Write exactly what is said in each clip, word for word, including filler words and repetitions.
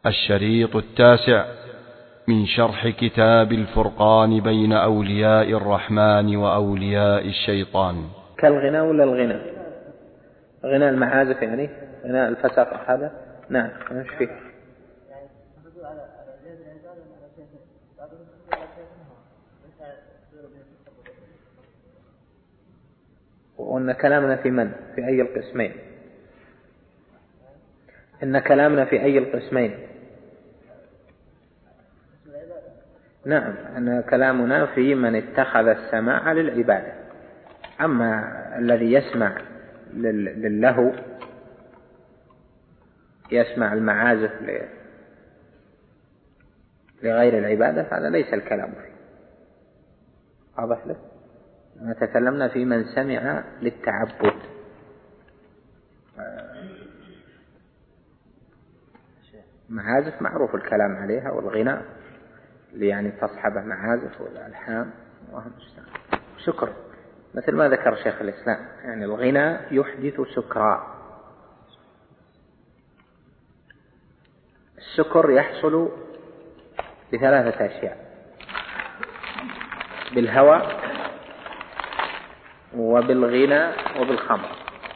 الشريط التاسع من شرح كتاب الفرقان بين أولياء الرحمن وأولياء الشيطان. كالغناء ولا الغناء؟ غناء المعازف يعني غناء الفسق هذا؟ نعم. مش فيه. وأن كلامنا في من؟ في أي القسمين؟ إن كلامنا في أي القسمين؟ نعم، أن كلامنا في من اتخذ السماع للعبادة. أما الذي يسمع للهو، يسمع المعازف لغير العبادة، هذا ليس الكلام فيه. واضح له؟ ما تكلمنا في من سمع للتعبد. معازف معروف الكلام عليها، والغناء اللي يعني تصحبه معازف والألحان وهم سكر، مثل ما ذكر شيخ الإسلام، يعني الغناء يحدث سكرا. السكر يحصل بثلاثة أشياء: بالهوى وبالغناء وبالخمر.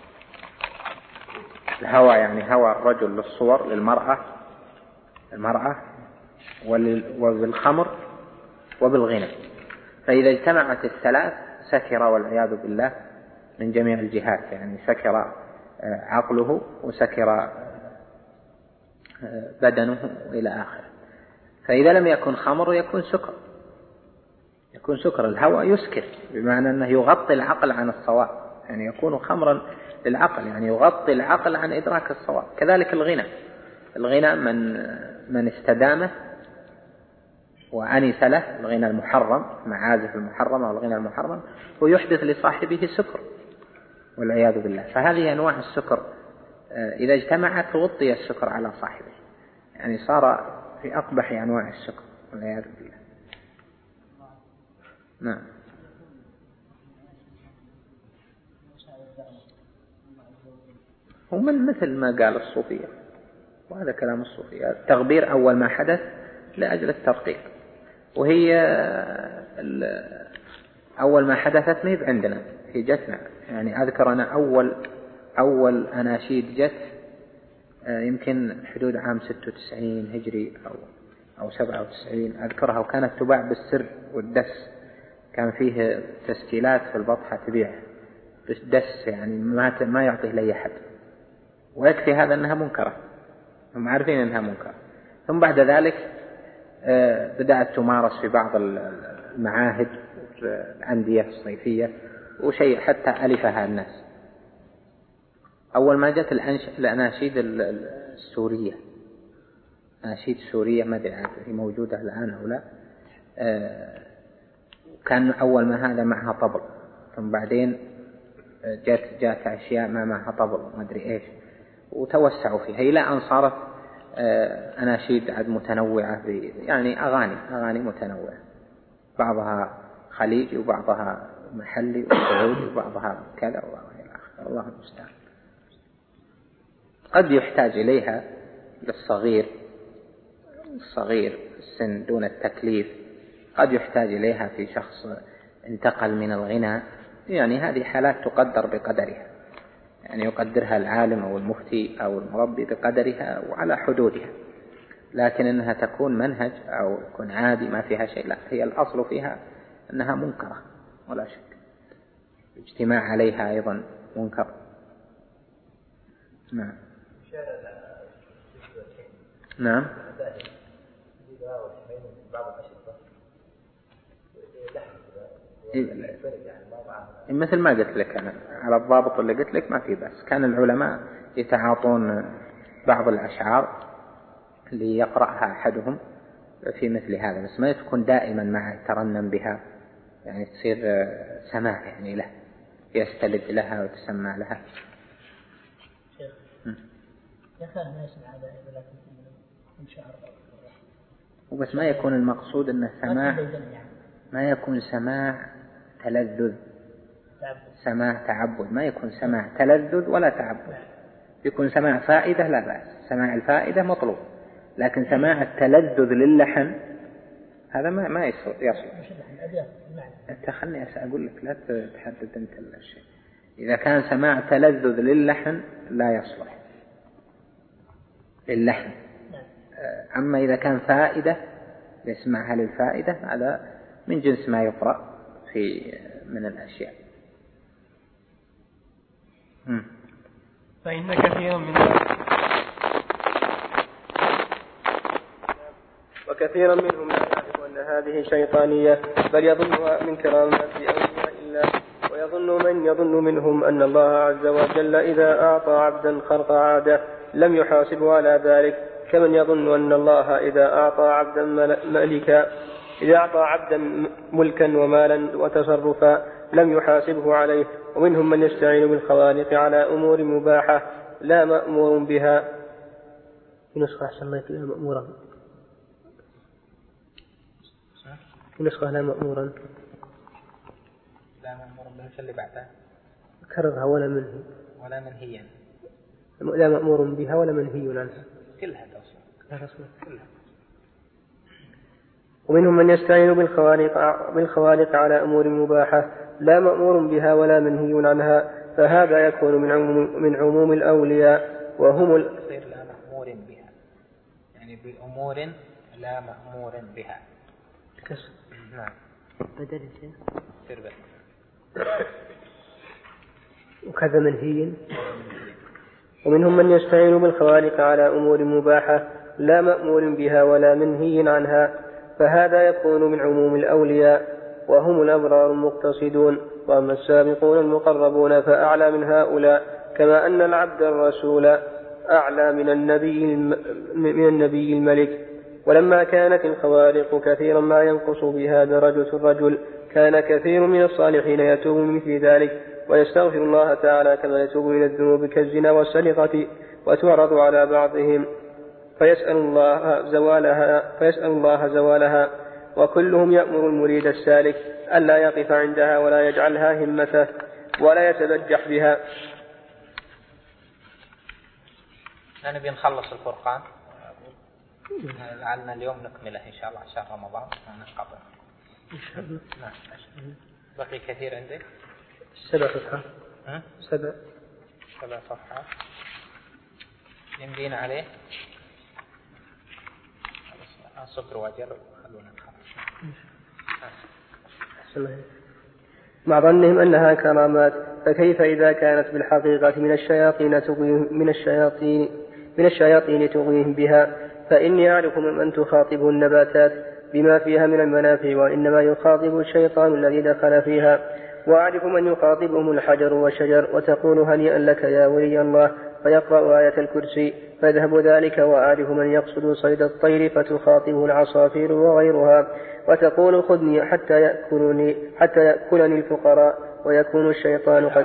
الهوى يعني هوى الرجل للصور للمرأة المرأة وبالخمر وبالغناء. فإذا اجتمعت الثلاث سكر والعياذ بالله من جميع الجهات، يعني سكر عقله وسكر بدنه إلى آخره. فإذا لم يكن خمر يكون سكر، يكون سكر. الهوى يسكر بمعنى أنه يغطي العقل عن الصواب، يعني يكون خمرا للعقل، يعني يغطي العقل عن إدراك الصواب. كذلك الغنى، الغنى من من استدامه وأنس له، الغنى المحرم، معازف المحرمة والغنى المحرم، ويحدث لصاحبه سكر والعياذ بالله. فهذه أنواع السكر إذا اجتمعت غطي السكر على صاحبه، يعني صار في أقبح أنواع السكر والعياذ بالله. نعم. ومن مثل ما قال الصوفية، وهذا كلام الصوفية، التغبير أول ما حدث لأجل الترقيق، وهي أول ما حدثت ما هي عندنا، هي جتنا. يعني أذكر أنا أول أول أناشيد جت يمكن حدود عام ستة وتسعين هجري أو أو سبعة وتسعين أذكرها، وكانت تباع بالسر والدس. كان فيه تسجيلات في البطحة تبيع بالدس، يعني ما ما يعطيه لأي أحد، ويكفي هذا أنها منكرة، هم عارفين أنها منكرة. ثم بعد ذلك بدأت تمارس في بعض المعاهد الأندية الصيفية، وشيء حتى ألفها الناس. أول ما جت الأناشيد السورية، أناشيد سورية ما أدري هي موجودة الآن أو لا، كان أول ما هذا معها طبل، ثم بعدين جات جات أشياء ما معها طبل ما أدري إيش، وتوسعوا فيها إلى أن صارت أناشيد عد متنوعة، يعني أغاني أغاني متنوعة، بعضها خليجي وبعضها محلي وسعودي وبعضها كذا وبعضها إلى آخره. الله المستعان. قد يحتاج إليها للصغير الصغير السن دون التكليف، قد يحتاج إليها في شخص انتقل من الغنى، يعني هذه حالات تقدر بقدرها، يعني يقدرها العالم أو المفتي أو المربي بقدرها وعلى حدودها، لكن إنها تكون منهج أو يكون عادي ما فيها شيء، لا، هي الأصل فيها أنها منكرة ولا شك. الاجتماع عليها أيضا منكر. نعم. نعم. مثل ما قلت لك أنا على الضابط اللي قلت لك ما في بس. كان العلماء يتعاطون بعض الأشعار ليقرأها أحدهم في مثل هذا، بس ما تكون دائما معه ترنم بها، يعني تصير سماع يعني له، يستلد لها وتسمع لها. شيخ يخاف ما يسمع هذا إذا لكن شعر، وبس ما يكون المقصود أنه سماع، ما يكون سماع تلذذ، سماع تعبد، ما يكون سماع تلذذ ولا تعبد، يكون سماع فائدة لا بأس، سماع الفائدة مطلوب، لكن سماع التلذذ للحن هذا ما ما يصلح. أنت خلني أقول لك لا تحدد أنت الشيء. إذا كان سماع تلذذ للحن لا يصلح للحن. أما إذا كان فائدة يسمعها للفائدة هذا من جنس ما يقرأ في من الأشياء. فإن كثيرا من وكثيرا منهم لا يعرف أن هذه شيطانية بل يظنها من كرامات أولياء الله. ويظن من يظن منهم أن الله عز وجل إذا أعطى عبدا خرق عادة لم يحاسبه على ذلك، كمن يظن أن الله إذا أعطى عبدا ملكا إذا أعطى عبدا ملكا ومالا وتصرفا لم يحاسبه عليه. ومنهم من يستعين بالخوارق على أمور مباحة لا مأمور بها. في نسخة أحسن الله لا مأمورا، في نسخة لا مأمورا لا مأمور بها اللي بعدها كررها ولا منهي ولا منهيا لا مأمور بها ولا منهي عنها كلها تصل كلها. ومنهم من يستعين بالخوارق, بالخوارق على أمور مباحة لا مأمور بها ولا منهي عنها، فهذا يكون من عموم, من عموم الأولياء وهم ال... تصير لا مأمور بها يعني بأمور لا مأمور بها كسر. نعم بدل شيء تربت. وكذا منهي. ومنهم من يستعين بالخوارق على أمور مباحة لا مأمور بها ولا منهي عنها، فهذا يكون من عموم الأولياء وهم الأبرار المقتصدون. وأما السابقون المقربون فأعلى من هؤلاء، كما أن العبد الرسول أعلى من النبي من النبي الملك. ولما كانت الخوارق كثيرا ما ينقص بها درجة الرجل كان كثير من الصالحين يتوب من مثل ذلك ويستغفر الله تعالى كما يتوب من الذنوب كالزنا والسرقة، وتعرض على بعضهم فيسأل الله زوالها فيسأل الله زوالها وكلهم يأمر المريد السالك ألا يقف عندها ولا يجعلها همته ولا يتبجح بها. نبي نخلص الفرقان لعلنا اليوم نكمله إن شاء الله شهر رمضان ونقطع إن شاء الله. نعم. بقي كثير عندك سبع صفحات سبع سبع صفحات يمدين عليه صبر وجر خلونا نخلص. مع ظنهم أنها كرامات، فكيف إذا كانت بالحقيقة من الشياطين تغويهم من الشياطين من الشياطين تغويهم بها؟ فإني أعرف من تخاطبه النباتات بما فيها من المنافع وإنما يخاطب الشيطان الذي دخل فيها، وأعرف من يخاطبهم الحجر والشجر وتقول هنيئا لك يا ولي الله فيقرأ آية الكرسي فيذهب ذلك، وأعرف من يقصد صيد الطير فتخاطبه العصافير وغيرها وتقول خذني حتى يأكلني حتى يأكلني الفقراء، ويكون الشيطان قد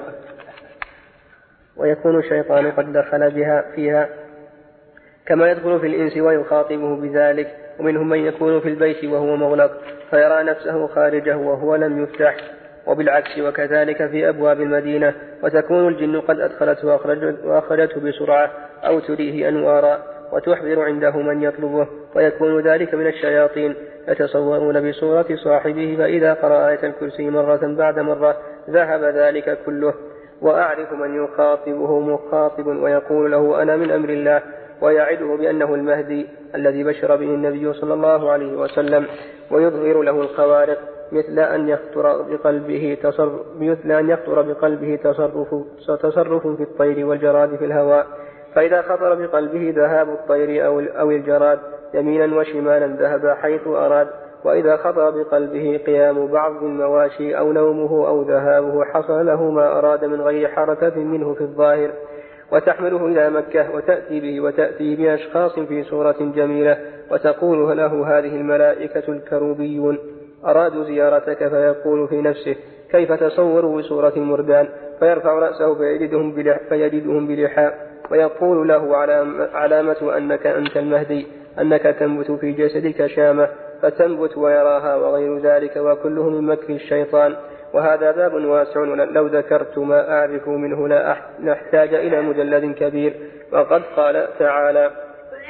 ويكون الشيطان قد دخل بها فيها كما يدخل في الإنس ويخاطبه بذلك. ومنهم من يكون في البيت وهو مغلق فيرى نفسه خارجه وهو لم يفتح، وبالعكس وكذلك في أبواب المدينة، وتكون الجن قد أدخلته وأخرجته بسرعة أو تريه أنوارا وتحضر عنده من يطلبه، ويكون ذلك من الشياطين يتصورون بصورة صاحبه، فإذا قرأ آية الكرسي مرة بعد مرة ذهب ذلك كله. وأعرف من يخاطبه مخاطب ويقول له أنا من أمر الله، ويعده بأنه المهدي الذي بشر به النبي صلى الله عليه وسلم، ويظهر له الخوارق مثل أن يخطر بقلبه تصرف مثل أن يخطر بقلبه تصرف تصرف في الطير والجراد في الهواء، فإذا خطر بقلبه ذهاب الطير أو أو الجراد يمينا وشمالا ذهب حيث أراد، وإذا خطر بقلبه قيام بعض المواشي أو نومه أو ذهابه حصل له ما أراد من غير حركة منه في الظاهر، وتحمله إلى مكة وتأتي به وتأتي بأشخاص في صورة جميلة، وتقول له هذه الملائكة الكروبيون أرادوا زيارتك، فيقول في نفسه كيف تصوروا بصورة المردان، فيرفع رأسه فيجدهم بلح فيجدهم بلحاء، ويقول له علامة أنك أنت المهدي أنك تنبت في جسدك شامة فتنبت ويراها وغير ذلك، وكله من مكر الشيطان. وهذا باب واسع، لو ذكرت ما أعرف منه لا نحتاج إلى مجلد كبير. وقد قال تعالى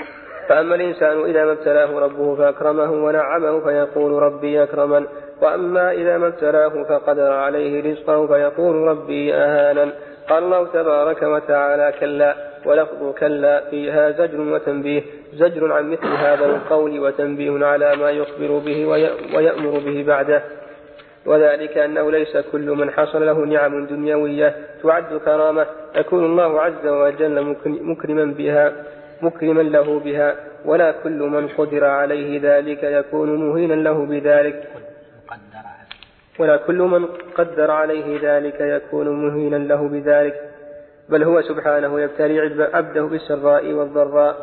فأما الإنسان إذا ما ابتلاه ربه فأكرمه ونعمه فيقول ربي أكرمن، وأما إذا ما ابتلاه فقدر عليه رزقه فيقول ربي أهانن. قال الله تبارك وتعالى: كلا. ولفظ كلا فيها زجر وتنبيه، زجر عن مثل هذا القول وتنبيه على ما يخبر به ويأمر به بعده، وذلك أنه ليس كل من حصل له نعم دنيوية تعد كرامة يكون الله عز وجل مكرما بها مكرما له بها، ولا كل من قدر عليه ذلك يكون مهينا له بذلك ولا كل من قدر عليه ذلك يكون مهينا له بذلك بل هو سبحانه يبتلي عبده بالسراء والضراء،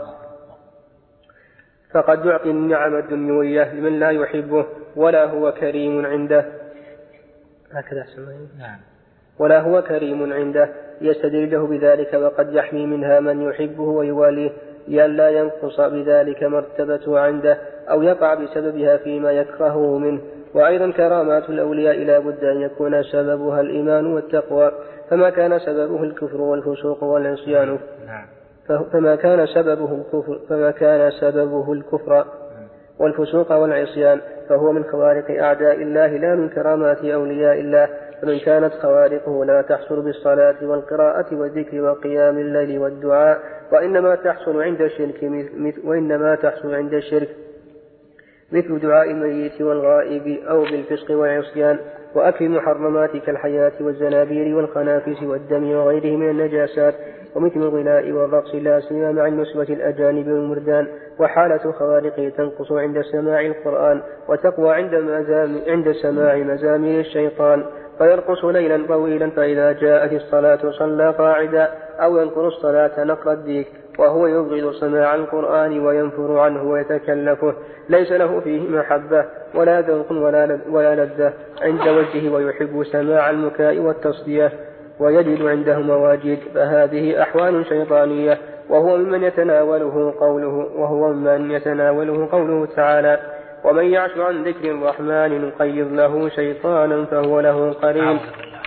فقد يعطي النعم الدنيوية لمن لا يحبه ولا هو كريم عنده هكذا نعم ولا هو كريم عنده يستدرجه بذلك، وقد يحمي منها من يحبه ويواليه لئلا ينقص بذلك مرتبته عنده أو يقع بسببها فيما يكرهه منه. وأيضا كرامات الأولياء لا بد أن يكون سببها الإيمان والتقوى، فما كان سببه الكفر والفسوق والعصيان فما كان سببه الكفر فما كان سببه الكفر والفسوق والعصيان فهو من خوارق أعداء الله لا من كرامات أولياء الله. فمن كانت خوارقه لا تحصل بالصلاة والقراءة والذكر وقيام الليل والدعاء، وإنما تحصل عند الشرك وإنما تحصل عند الشرك مثل دعاء الميت والغائب أو بالفسق والعصيان وأكل المحرمات كالحياة والزنابير والخنافس والدم وغيره من النجاسات، ومثل الغناء والرقص لا سيما مع النسوة الأجانب والمردان. وحالة خوارقه تنقص عند سماع القرآن وتقوى عند, عند سماع مزامير الشيطان، فيرقص ليلا طويلا فإذا جاءت الصلاة صلى قاعدا أو ينقر الصلاة نقر الديك، وهو يبغض سماع القرآن وينفر عنه ويتكلفه، ليس له فيه محبة ولا ذوق ولا لذة عند وجهه، ويحب سماع المكاء والتصدية ويجد عنده مواجد، فهذه أحوال شيطانية، وهو ممن يتناوله قوله وهو ممن يتناوله قوله تعالى: ومن يعش عن ذكر الرحمن نقيض له شيطانا فهو له قرين.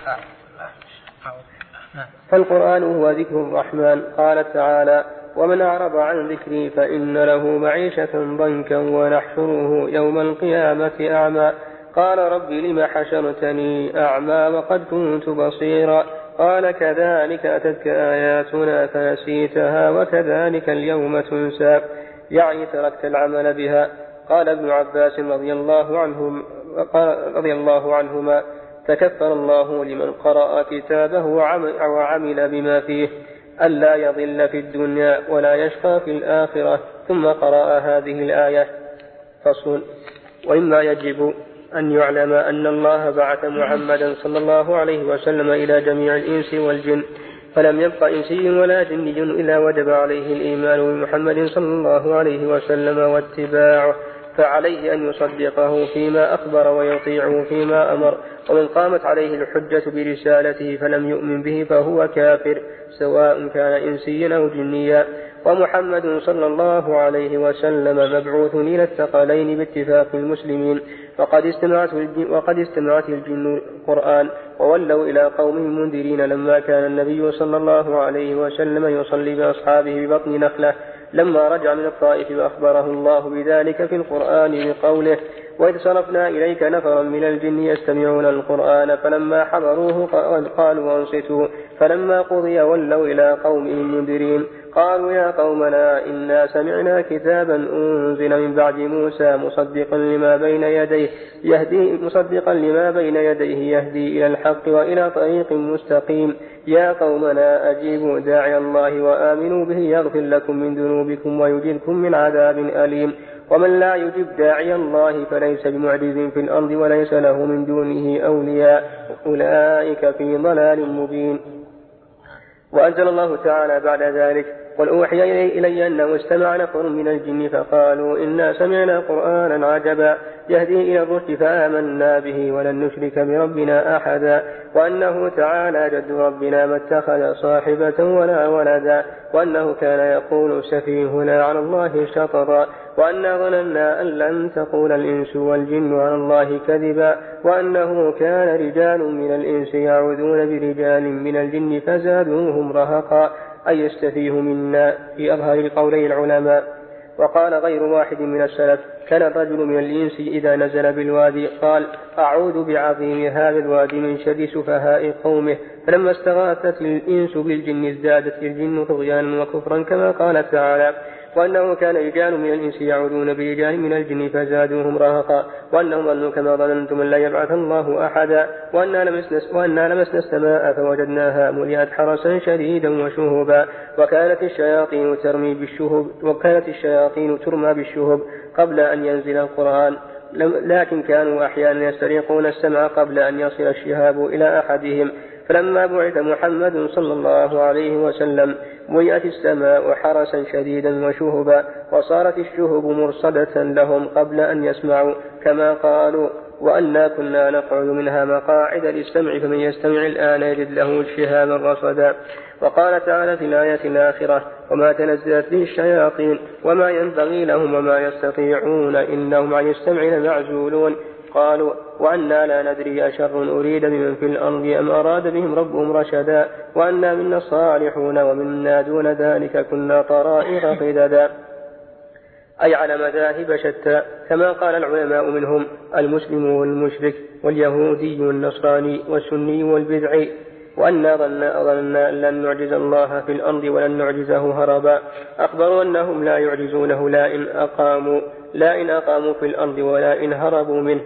فالقرآن هو ذكر الرحمن. قال تعالى: ومن أعرض عن ذكري فإن له معيشة ضنكا ونحشره يوم القيامة أعمى. قال رب لم حشرتني أعمى وقد كنت بصيرا. قال كذلك أتتك آياتنا فنسيتها وكذلك اليوم تنسى، يعني تركت العمل بها. قال ابن عباس رضي الله عنهم رضي الله عنهما: تكفل الله لمن قرأ كتابه وعمل بما فيه ألا يضل في الدنيا ولا يشقى في الآخرة. ثم قرأ هذه الآية: فصل. وإما يجب أن يعلم أن الله بعث محمدا صلى الله عليه وسلم إلى جميع الإنس والجن، فلم يبق إنسي ولا جني إلا وجب عليه الإيمان بمحمد صلى الله عليه وسلم واتباعه، فعليه أن يصدقه فيما أخبر ويطيعه فيما أمر. ومن قامت عليه الحجة برسالته فلم يؤمن به فهو كافر سواء كان إنسيا أو جنيا. ومحمد صلى الله عليه وسلم مبعوث إلى الثقلين باتفاق المسلمين، وقد استمعت الجن, وقد استمعت الجن القرآن وولوا إلى قومهم منذرين لما كان النبي صلى الله عليه وسلم يصلي بأصحابه ببطن نخلة لما رجع من الطائف، وأخبره الله بذلك في القرآن بقوله: وإذ صرفنا إليك نفرا من الجن يستمعون القرآن فلما حضروه قالوا أنصتوا فلما قضي ولوا إلى قومهم منذرين قالوا يا قومنا إنا سمعنا كتابا أنزل من بعد موسى مصدقا لما بين يديه يهدي مصدقا لما بين يديه يهدي إلى الحق وإلى طريق مستقيم يا قومنا أجيبوا داعي الله وآمنوا به يغفر لكم من ذنوبكم ويجركم من عذاب أليم. ومن لا يجب داعي الله فليس بمعجز في الأرض وليس له من دونه أولياء أولئك في ضلال مبين. وأنزل الله تعالى بعد ذلك: قل أوحي إلي أنه استمع نفر من الجن فقالوا إنا سمعنا قرآنا عجبا يهدي إلى الرشد فآمنا به ولن نشرك بربنا أحدا وأنه تعالى جد ربنا ما اتخذ صاحبة ولا ولدا وأنه كان يقول سفيهنا على الله شططا وأنا ظننا أن لن تقول الإنس والجن على الله كذبا وأنه كان رجال من الإنس يعوذون برجال من الجن فزادوهم رهقا أي يستفيه منا في أظهر القولي العلماء. وقال غير واحد من السلف كان الرجل من الإنس إذا نزل بالوادي قال أعوذ بعظيم هذا الوادي من شر سفهاء قومه، فلما استغاثت الإنس بالجن ازدادت الجن طغيانا وكفرا كما قال تعالى وأنه كان رجال من الإنس يعوذون برجال من الجن فزادوهم رهقا وأنهم ظنوا كما ظننتم أن لا يبعث الله أحدا وأنا لمسنا, وأنا لمسنا السماء فوجدناها ملئت حرسا شديدا وشهبا وكانت الشياطين ترمي بالشهب وكانت الشياطين ترمى بالشهب قبل أن ينزل القرآن، لكن كانوا أحيانا يسترقون السمع قبل أن يصل الشهاب إلى أحدهم. فلما بعث محمد صلى الله عليه وسلم ملئت السماء حرسا شديدا وشهبا وصارت الشهب مرصدة لهم قبل أن يسمعوا كما قالوا وأنا كنا نقعد منها مقاعد للسمع فمن يستمع الآن يجد له شهابا رصدا. وقال تعالى في الآية الآخرة وما تنزلت به الشياطين وما ينبغي لهم وما يستطيعون إنهم عن السمع لمعزولون. قالوا وأنا لا ندري أشر أريد بمن في الأرض أم أراد بهم ربهم رشدا وأنا منا الصالحون ومنا دون ذلك كنا طرائق قددا، أي على مذاهب شتى كما قال العلماء منهم المسلم والمشرك واليهودي والنصراني والسني والبدعي. وأنا ظننا أن لن نعجز الله في الأرض ولن نعجزه هربا، أخبروا أنهم لا يعجزونه لا إن أقاموا لا إن أقاموا في الأرض ولا إن هربوا منه.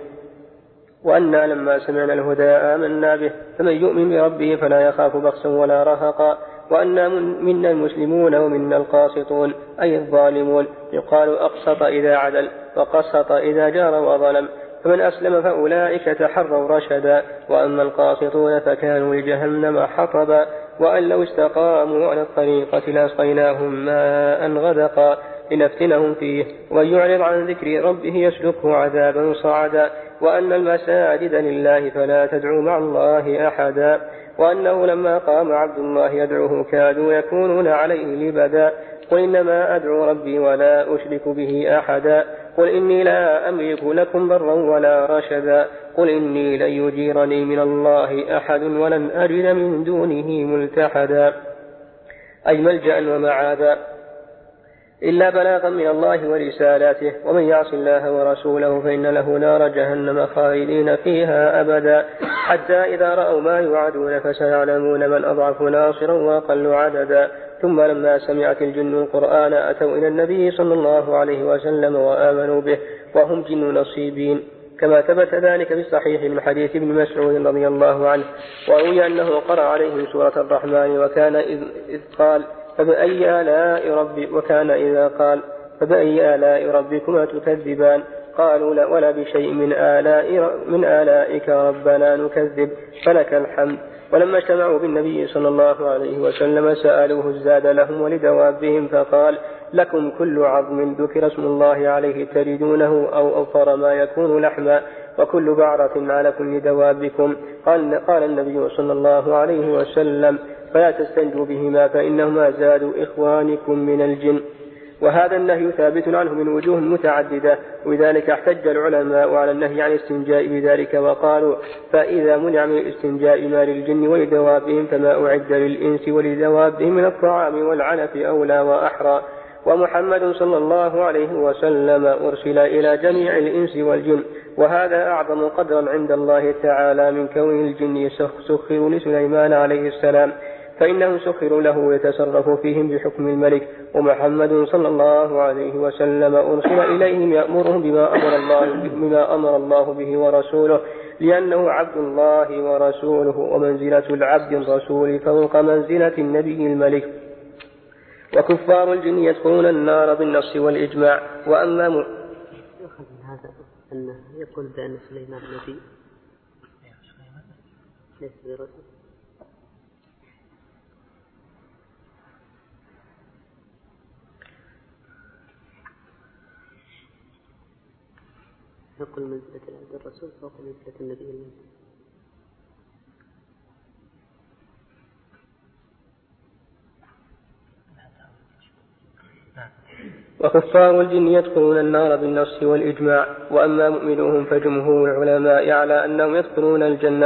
وأنا لما سمعنا الهدى آمنا به فمن يؤمن بربه فلا يخاف بخسا ولا رهقا. وأنا منا المسلمون ومنا القاسطون أي الظالمون، يقال أقسط إذا عدل وقسط إذا جار وظلم، فمن أسلم فأولئك تحروا رشدا وأما القاسطون فكانوا لجهنم حطبا وأن لو استقاموا على الطريقة لأسقيناهم ماء غدقا لنفتنهم فيه ومن يعرض عن ذكر ربه يسلكه عذابا صعدا. وأن المساجد لله فلا تدعوا مع الله أحدا. وأنه لما قام عبد الله يدعوه كادوا يكونون عليه لبدا. قل إنما أدعو ربي ولا أشرك به أحدا. قل إني لا أملك لكم ضرا ولا رشدا. قل إني لن يجيرني من الله أحد ولن أجد من دونه ملتحدا، أي ملجأ ومعاذا إلا بلاغا من الله ورسالاته. ومن يعص الله ورسوله فإن له نار جهنم خالدين فيها أبدا، حتى إذا رأوا ما يوعدون فسيعلمون من أضعف ناصرا وأقل عددا. ثم لما سمعت الجن القرآن أتوا إلى النبي صلى الله عليه وسلم وآمنوا به وهم جن نصيبين، كما ثبت ذلك في الصحيح من حديث ابن مسعود رضي الله عنه. وروي أنه قرأ عليهم سورة الرحمن وكان إذ قال فبأي آلاء ربي وكان إذا قال فبأي آلاء ربكما تكذبان قالوا لا ولا بشيء من آلاء من آلائك ربنا نكذب فلك الحمد. ولما اجتمعوا بالنبي صلى الله عليه وسلم سألوه الزاد لهم ولدوابهم فقال لكم كل عظم ذكر اسم الله عليه تجدونه أو أوفر ما يكون لحما وكل بعرة على كل دوابكم. قال, قال النبي صلى الله عليه وسلم فلا تستنجوا بهما فإنهما زاد إخوانكم من الجن. وهذا النهي ثابت عنه من وجوه متعددة، ولذلك احتج العلماء على النهي عن الاستنجاء بذلك وقالوا فإذا منع من الاستنجاء ما للجن ولدوابهم فما أعد للإنس ولدوابهم من الطعام والعلف أولى وأحرى. ومحمد صلى الله عليه وسلم أرسل إلى جميع الإنس والجن، وهذا أعظم قدرا عند الله تعالى من كون الجن سخروا لسليمان عليه السلام، فإنهم سخروا له يتصرف فيهم بحكم الملك. ومحمد صلى الله عليه وسلم أرسل إليهم يأمرهم بما أمر الله, بما أمر الله به ورسوله، لأنه عبد الله ورسوله، ومنزلة العبد الرسول فوق منزلة النبي الملك. وكفار الجن يدخلون النار بالنص والإجماع. وأما م... يؤخذ من هذا أنه يقول بأن سليمان نبي ليس برسول. يقول منزلة العبد الرسول فوق منزلة النبي المنزل. وكفار الجن يدخلون النار بالنص والإجماع. وأما مؤمنوهم فجمهور العلماء على أنهم يدخلون الجنة،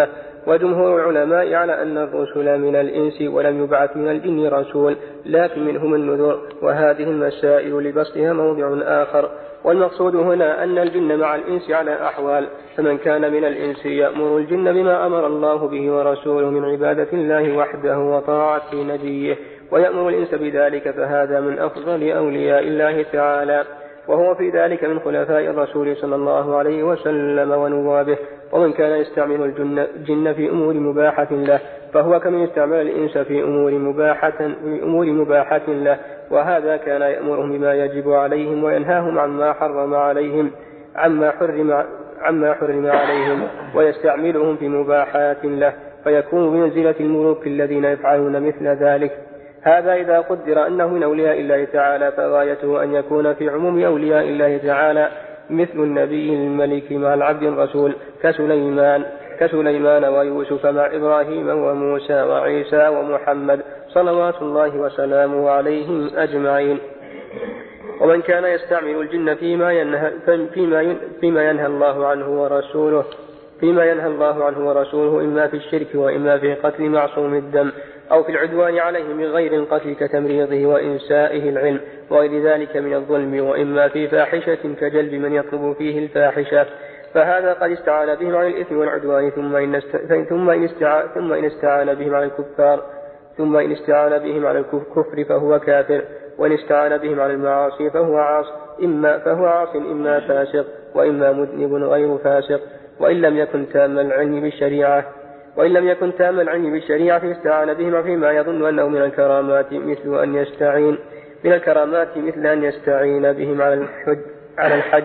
وجمهور العلماء على أن الرسل من الإنس ولم يبعث من الجن رسول، لكن منهم النذر، وهذه المسائل لبسطها موضع آخر. والمقصود هنا أن الجن مع الإنس على أحوال، فمن كان من الإنس يأمر الجن بما أمر الله به ورسوله من عبادة الله وحده وطاعة نبيه، ويأمر الإنس بذلك، فهذا من أفضل أولياء الله تعالى، وهو في ذلك من خلفاء الرسول صلى الله عليه وسلم ونوابه. ومن كان يستعمل الجن في أمور مباحة له فهو كمن يستعمل الإنس في أمور مباحة, في أمور مباحة له، وهذا كان يأمرهم بما يجب عليهم وينهاهم عما حرم عليهم عما حرم, عما حرم عليهم، ويستعملهم في مباحات له، فيكون بمنزلة الملوك الذين يفعلون مثل ذلك. هذا إذا قدر أنه من أولياء الله تعالى، فغايته أن يكون في عموم أولياء الله تعالى مثل النبي الملك مع العبد الرسول كسليمان كسليمان ويوسف مع إبراهيم وموسى وعيسى ومحمد صلوات الله وسلامه عليهم أجمعين. ومن كان يستعمل الجن فيما ينهى, فيما فيما ينهى الله عنه ورسوله فيما ينهى الله عنه ورسوله إما في الشرك وإما في قتل معصوم الدم أو في العدوان عليه من غير القتل كتمريضه وإنسائه العلم وغير ذلك من الظلم، وإما في فاحشة كجلب من يطلب فيه الفاحشة، فهذا قد استعان بهم على الإثم والعدوان، ثم إن, است... ثم إن, استع... ثم إن استعان بهم على الكفار ثم إن استعان بهم على الكفر فهو كافر، وإن استعان بهم على المعاصي فهو عاص إما فهو عاص إما فاسق وإما مذنب غير فاسق، وإن لم يكن تام العلم بالشريعة وإن لم يكن تام العلم بالشريعة فاستعان بهم فيما يظن أنه من الكرامات مثل أن يستعين من الكرامات مثل أن يستعين بهم على الحج على الحج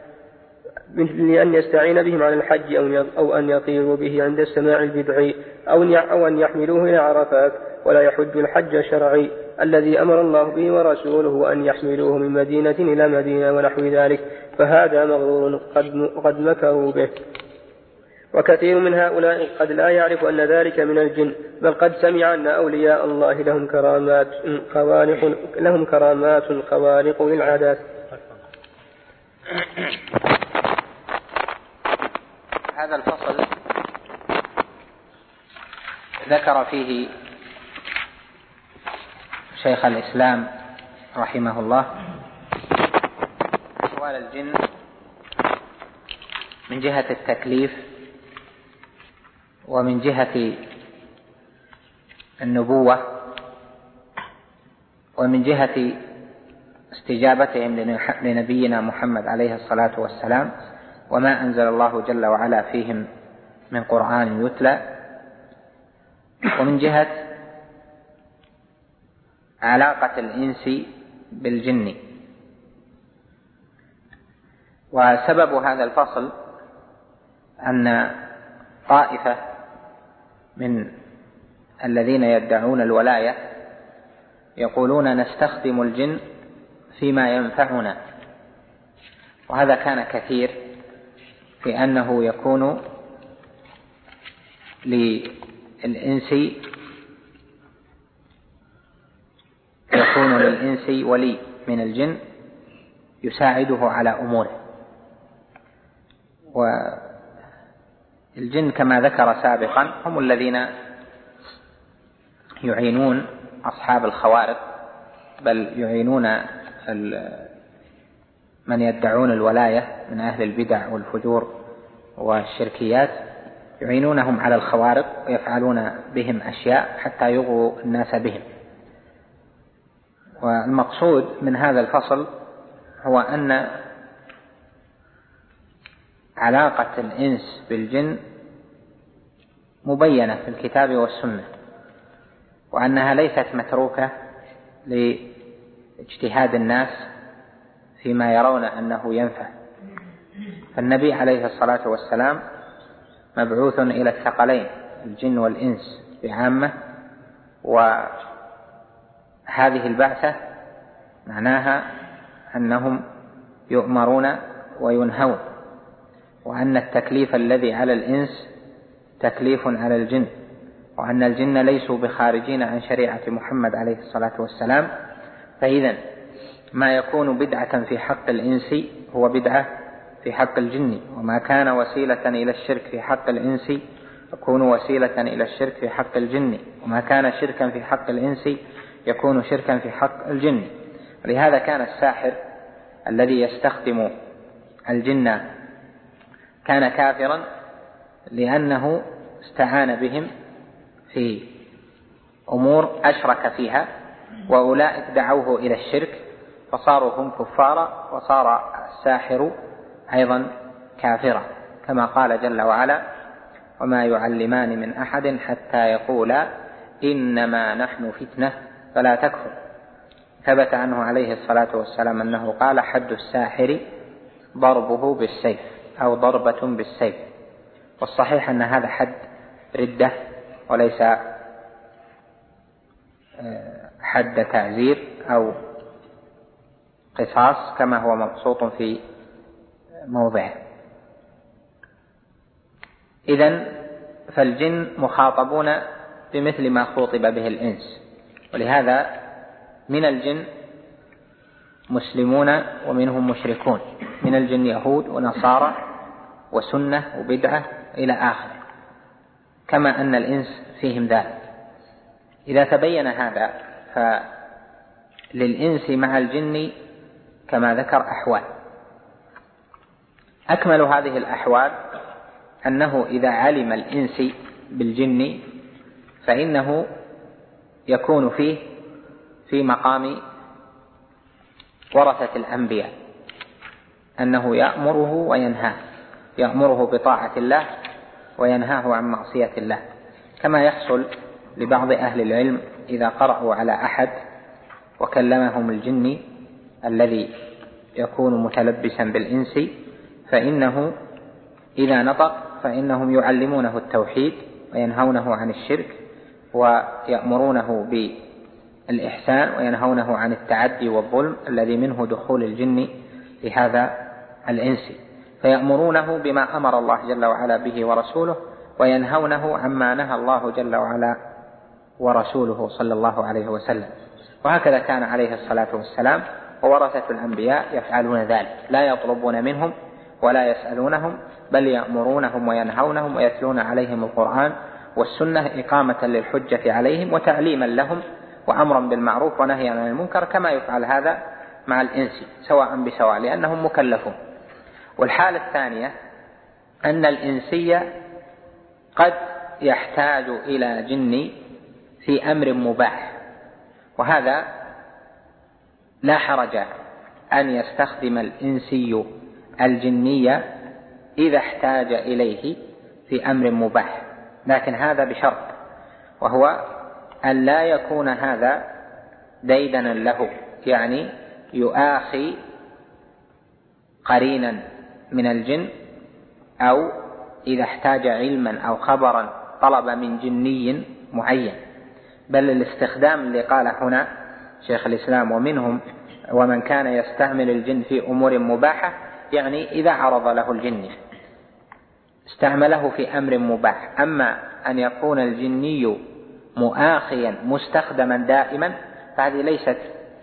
مثل أن يستعين بهم على الحج أو أن يطيروا به عند السماع البدعي أو أن يحملوه إلى عرفات، ولا يحج الحج الشرعي الذي أمر الله به ورسوله أن يحملوه من مدينة إلى مدينة ونحو ذلك، فهذا مغرور قد, قد مكروا به. وكثير من هؤلاء قد لا يعرف أن ذلك من الجن، بل قد سمع أن أولياء الله لهم كرامات خوارق لهم كرامات خوارق للعادات. هذا الفصل ذكر فيه شيخ الإسلام رحمه الله أحوال الجن من جهة التكليف ومن جهة النبوة ومن جهة استجابتهم لنبينا محمد عليه الصلاة والسلام، وما أنزل الله جل وعلا فيهم من قرآن يتلى، ومن جهة علاقة الإنس بالجن. وسبب هذا الفصل أن طائفة من الذين يدعون الولاية يقولون نستخدم الجن فيما ينفعنا، وهذا كان كثير في أنه يكون للإنس يكون للإنس ولي من الجن يساعده على أموره. والجن كما ذكر سابقا هم الذين يعينون أصحاب الخوارق، بل يعينون من يدعون الولاية من أهل البدع والفجور والشركيات، يعينونهم على الخوارق ويفعلون بهم أشياء حتى يغووا الناس بهم. والمقصود من هذا الفصل هو أن علاقة الإنس بالجن مبينة في الكتاب والسنة، وأنها ليست متروكة لاجتهاد الناس فيما يرون أنه ينفع. فالنبي عليه الصلاة والسلام مبعوث إلى الثقلين الجن والإنس بعامة، وهذه البعثة معناها أنهم يؤمرون وينهون، وأن التكليف الذي على الإنس تكليف على الجن، وأن الجن ليسوا بخارجين عن شريعة محمد عليه الصلاة والسلام. فإذا ما يكون بدعة في حق الإنس هو بدعة في حق الجن، وما كان وسيلة إلى الشرك في حق الإنس يكون وسيلة إلى الشرك في حق الجن، وما كان شركا في حق الإنس يكون شركا في حق الجن. ولهذا كان الساحر الذي يستخدم الجن كان كافرا، لأنه استعان بهم في أمور أشرك فيها، وأولئك دعوه إلى الشرك فصاروا هم كفارا، وصار الساحر أيضا كافرا، كما قال جل وعلا: وما يعلمان من أحد حتى يقولا إنما نحن فتنة فلا تكفر. ثبت عنه عليه الصلاة والسلام أنه قال: حد الساحر ضربه بالسيف أو ضربة بالسيف. والصحيح أن هذا حد ردة وليس حد تعزير أو قصاص كما هو مبسوط في موضعه. إذن فالجن مخاطبون بمثل ما خوطب به الإنس، ولهذا من الجن مسلمون ومنهم مشركون، من الجن يهود ونصارى وسنة وبدعة إلى آخر، كما أن الإنس فيهم ذلك. إذا تبين هذا فللإنس مع الجن كما ذكر أحوال. أكمل هذه الأحوال أنه إذا علم الإنس بالجن فإنه يكون فيه في مقام ورثة الأنبياء، أنه يأمره وينهاه، يأمره بطاعة الله وينهاه عن معصية الله، كما يحصل لبعض أهل العلم إذا قرأوا على أحد وكلمهم الجن الذي يكون متلبسا بالإنس، فإنه إذا نطق فإنهم يعلمونه التوحيد وينهونه عن الشرك ويأمرونه بالإحسان وينهونه عن التعدي والظلم الذي منه دخول الجن في هذا الإنس، فيأمرونه بما أمر الله جل وعلا به ورسوله، وينهونه عما نهى الله جل وعلا ورسوله صلى الله عليه وسلم. وهكذا كان عليه الصلاة والسلام وورثة الأنبياء يفعلون ذلك، لا يطلبون منهم ولا يسألونهم، بل يأمرونهم وينهونهم ويتلون عليهم القرآن والسنة إقامة للحجة عليهم وتعليما لهم وأمرا بالمعروف ونهيا عن المنكر، كما يفعل هذا مع الإنس سواء بسواء لأنهم مكلفون. والحالة الثانية أن الإنسي قد يحتاج إلى جن في أمر مباح، وهذا لا حرج أن يستخدم الإنسي الجنية إذا احتاج إليه في أمر مباح، لكن هذا بشرط، وهو أن لا يكون هذا ديدنا له، يعني يؤاخي قرينا من الجن، أو إذا احتاج علما أو خبرا طلب من جني معين. بل الاستخدام اللي قال هنا شيخ الإسلام ومنهم ومن كان يستعمل الجن في أمور مباحة، يعني إذا عرض له الجن استعمله في أمر مباح. أما أن يكون الجني مؤاخيا مستخدما دائما فهذه ليست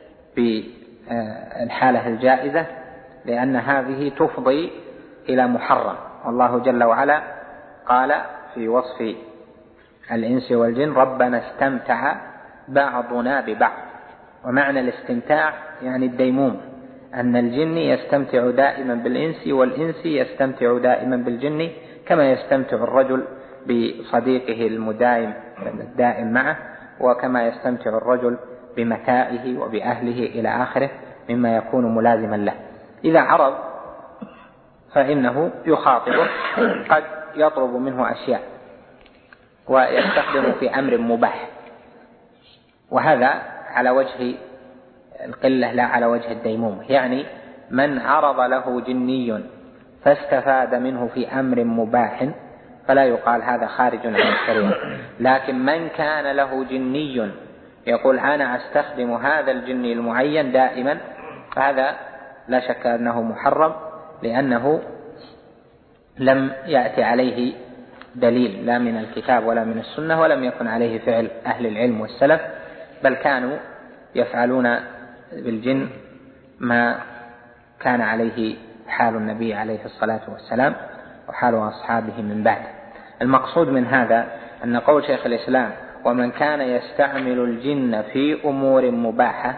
بالحالة الجائزة، لأن هذه تفضي إلى محرم. والله جل وعلا قال في وصف الإنس والجن: ربنا استمتع بعضنا ببعض. ومعنى الاستمتاع يعني الديموم، أن الجن يستمتع دائما بالإنس والإنس يستمتع دائما بالجن، كما يستمتع الرجل بصديقه المدائم الدائم معه، وكما يستمتع الرجل بمتاعه وبأهله إلى آخره مما يكون ملازما له. إذا عرض فإنه يخاطبه، قد يطلب منه أشياء ويستخدم في أمر مباح، وهذا على وجه القلة لا على وجه الديموم. يعني من عرض له جني فاستفاد منه في أمر مباح فلا يقال هذا خارج عن الشريعة، لكن من كان له جني يقول أنا أستخدم هذا الجني المعين دائما، فهذا لا شك أنه محرم، لأنه لم يأتي عليه دليل لا من الكتاب ولا من السنة، ولم يكن عليه فعل أهل العلم والسلف، بل كانوا يفعلون بالجن ما كان عليه حال النبي عليه الصلاة والسلام وحال أصحابه من بعد. المقصود من هذا أن قول شيخ الإسلام ومن كان يستعمل الجن في أمور مباحة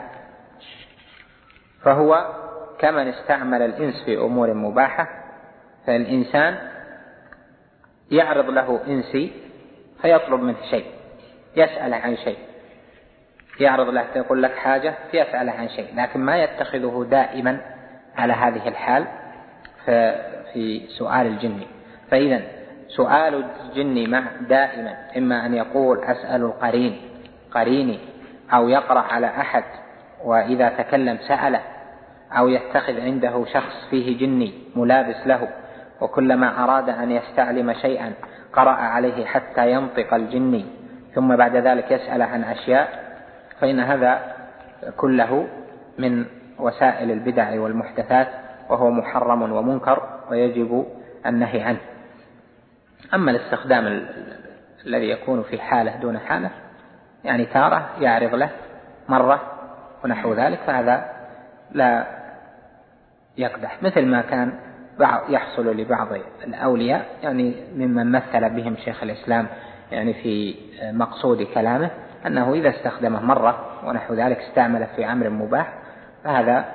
فهو كمن استعمل الإنس في أمور مباحة. فالإنسان يعرض له إنسي فيطلب منه شيء، يسأل عن شيء، يعرض له يقول لك حاجة فيسأل عن شيء، لكن ما يتخذه دائما على هذه الحال في سؤال الجن. فإذا سؤال الجن مع دائما إما أن يقول أسأل القرين قريني، أو يقرأ على أحد وإذا تكلم سأله، أو يتخذ عنده شخص فيه جني ملابس له وكلما أراد أن يستعلم شيئا قرأ عليه حتى ينطق الجني ثم بعد ذلك يسأل عن أشياء، فإن هذا كله من وسائل البدع والمحدثات وهو محرم ومنكر ويجب النهي عنه. أما الاستخدام الذي يكون في حالة دون حالة، يعني تارة يعرض له مرة ونحو ذلك، فهذا لا يقدح، مثل ما كان يحصل لبعض الأولياء يعني ممن مثل بهم شيخ الإسلام يعني في مقصود كلامه أنه إذا استخدمه مرة ونحو ذلك استعمله في أمر مباح فهذا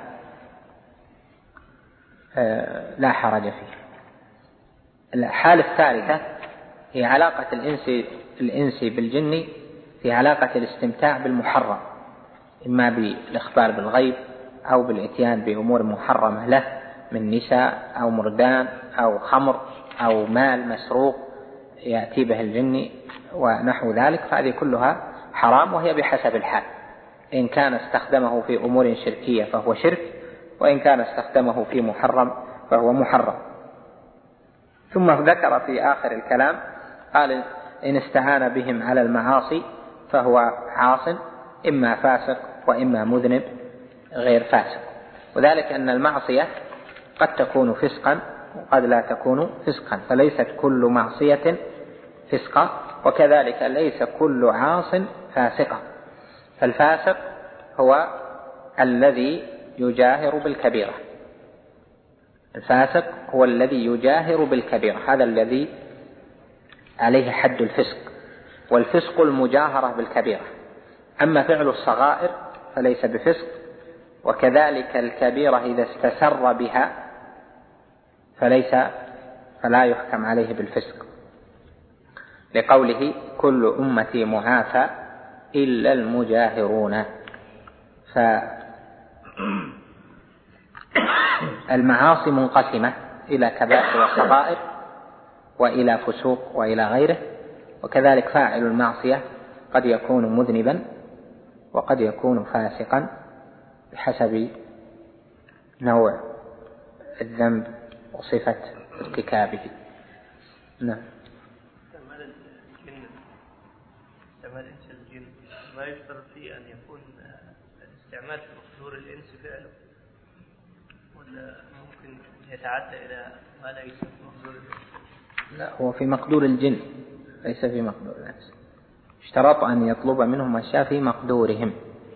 لا حرج فيه. الحالة الثالثة هي علاقة الإنس الإنس بالجن في علاقة الاستمتاع بالمحرم، إما بالإخبار بالغيب أو بالإتيان بأمور محرمة له من نساء أو مردان أو خمر أو مال مسروق يأتي به الجن ونحو ذلك، فهذه كلها حرام وهي بحسب الحال، إن كان استخدمه في أمور شركية فهو شرك، وإن كان استخدمه في محرم فهو محرم. ثم ذكر في آخر الكلام قال إن استعان بهم على المعاصي فهو عاص، إما فاسق وإما مذنب غير فاسق، وذلك أن المعصية قد تكون فسقا وقد لا تكون فسقا، فليست كل معصية فسقا، وكذلك ليس كل عاص فاسقا. فالفاسق هو الذي يجاهر بالكبيرة، الفاسق هو الذي يجاهر بالكبيرة، هذا الذي عليه حد الفسق، والفسق المجاهرة بالكبيرة. أما فعل الصغائر فليس بفسق، وكذلك الكبيرة إذا استسر بها فليس فلا يحكم عليه بالفسق، لقوله كل أمتي معافى إلا المجاهرون. فالمعاصي منقسمة إلى كبائر وصغائر وإلى فسوق وإلى غيره، وكذلك فاعل المعصية قد يكون مذنبا وقد يكون فاسقا بحسب نوع الذنب وصفة ارتكابه. نعم. ما يشترط فيه أن يكون الاستعمال في مقدور الإنس فعله، ولا ممكن يتعدى إلى ما لا يكون في مقدور الإنس؟ لا، هو في مقدور الجن ليس في مقدور الإنس. اشترط أن يطلب منهم أشياء في مقدورهم،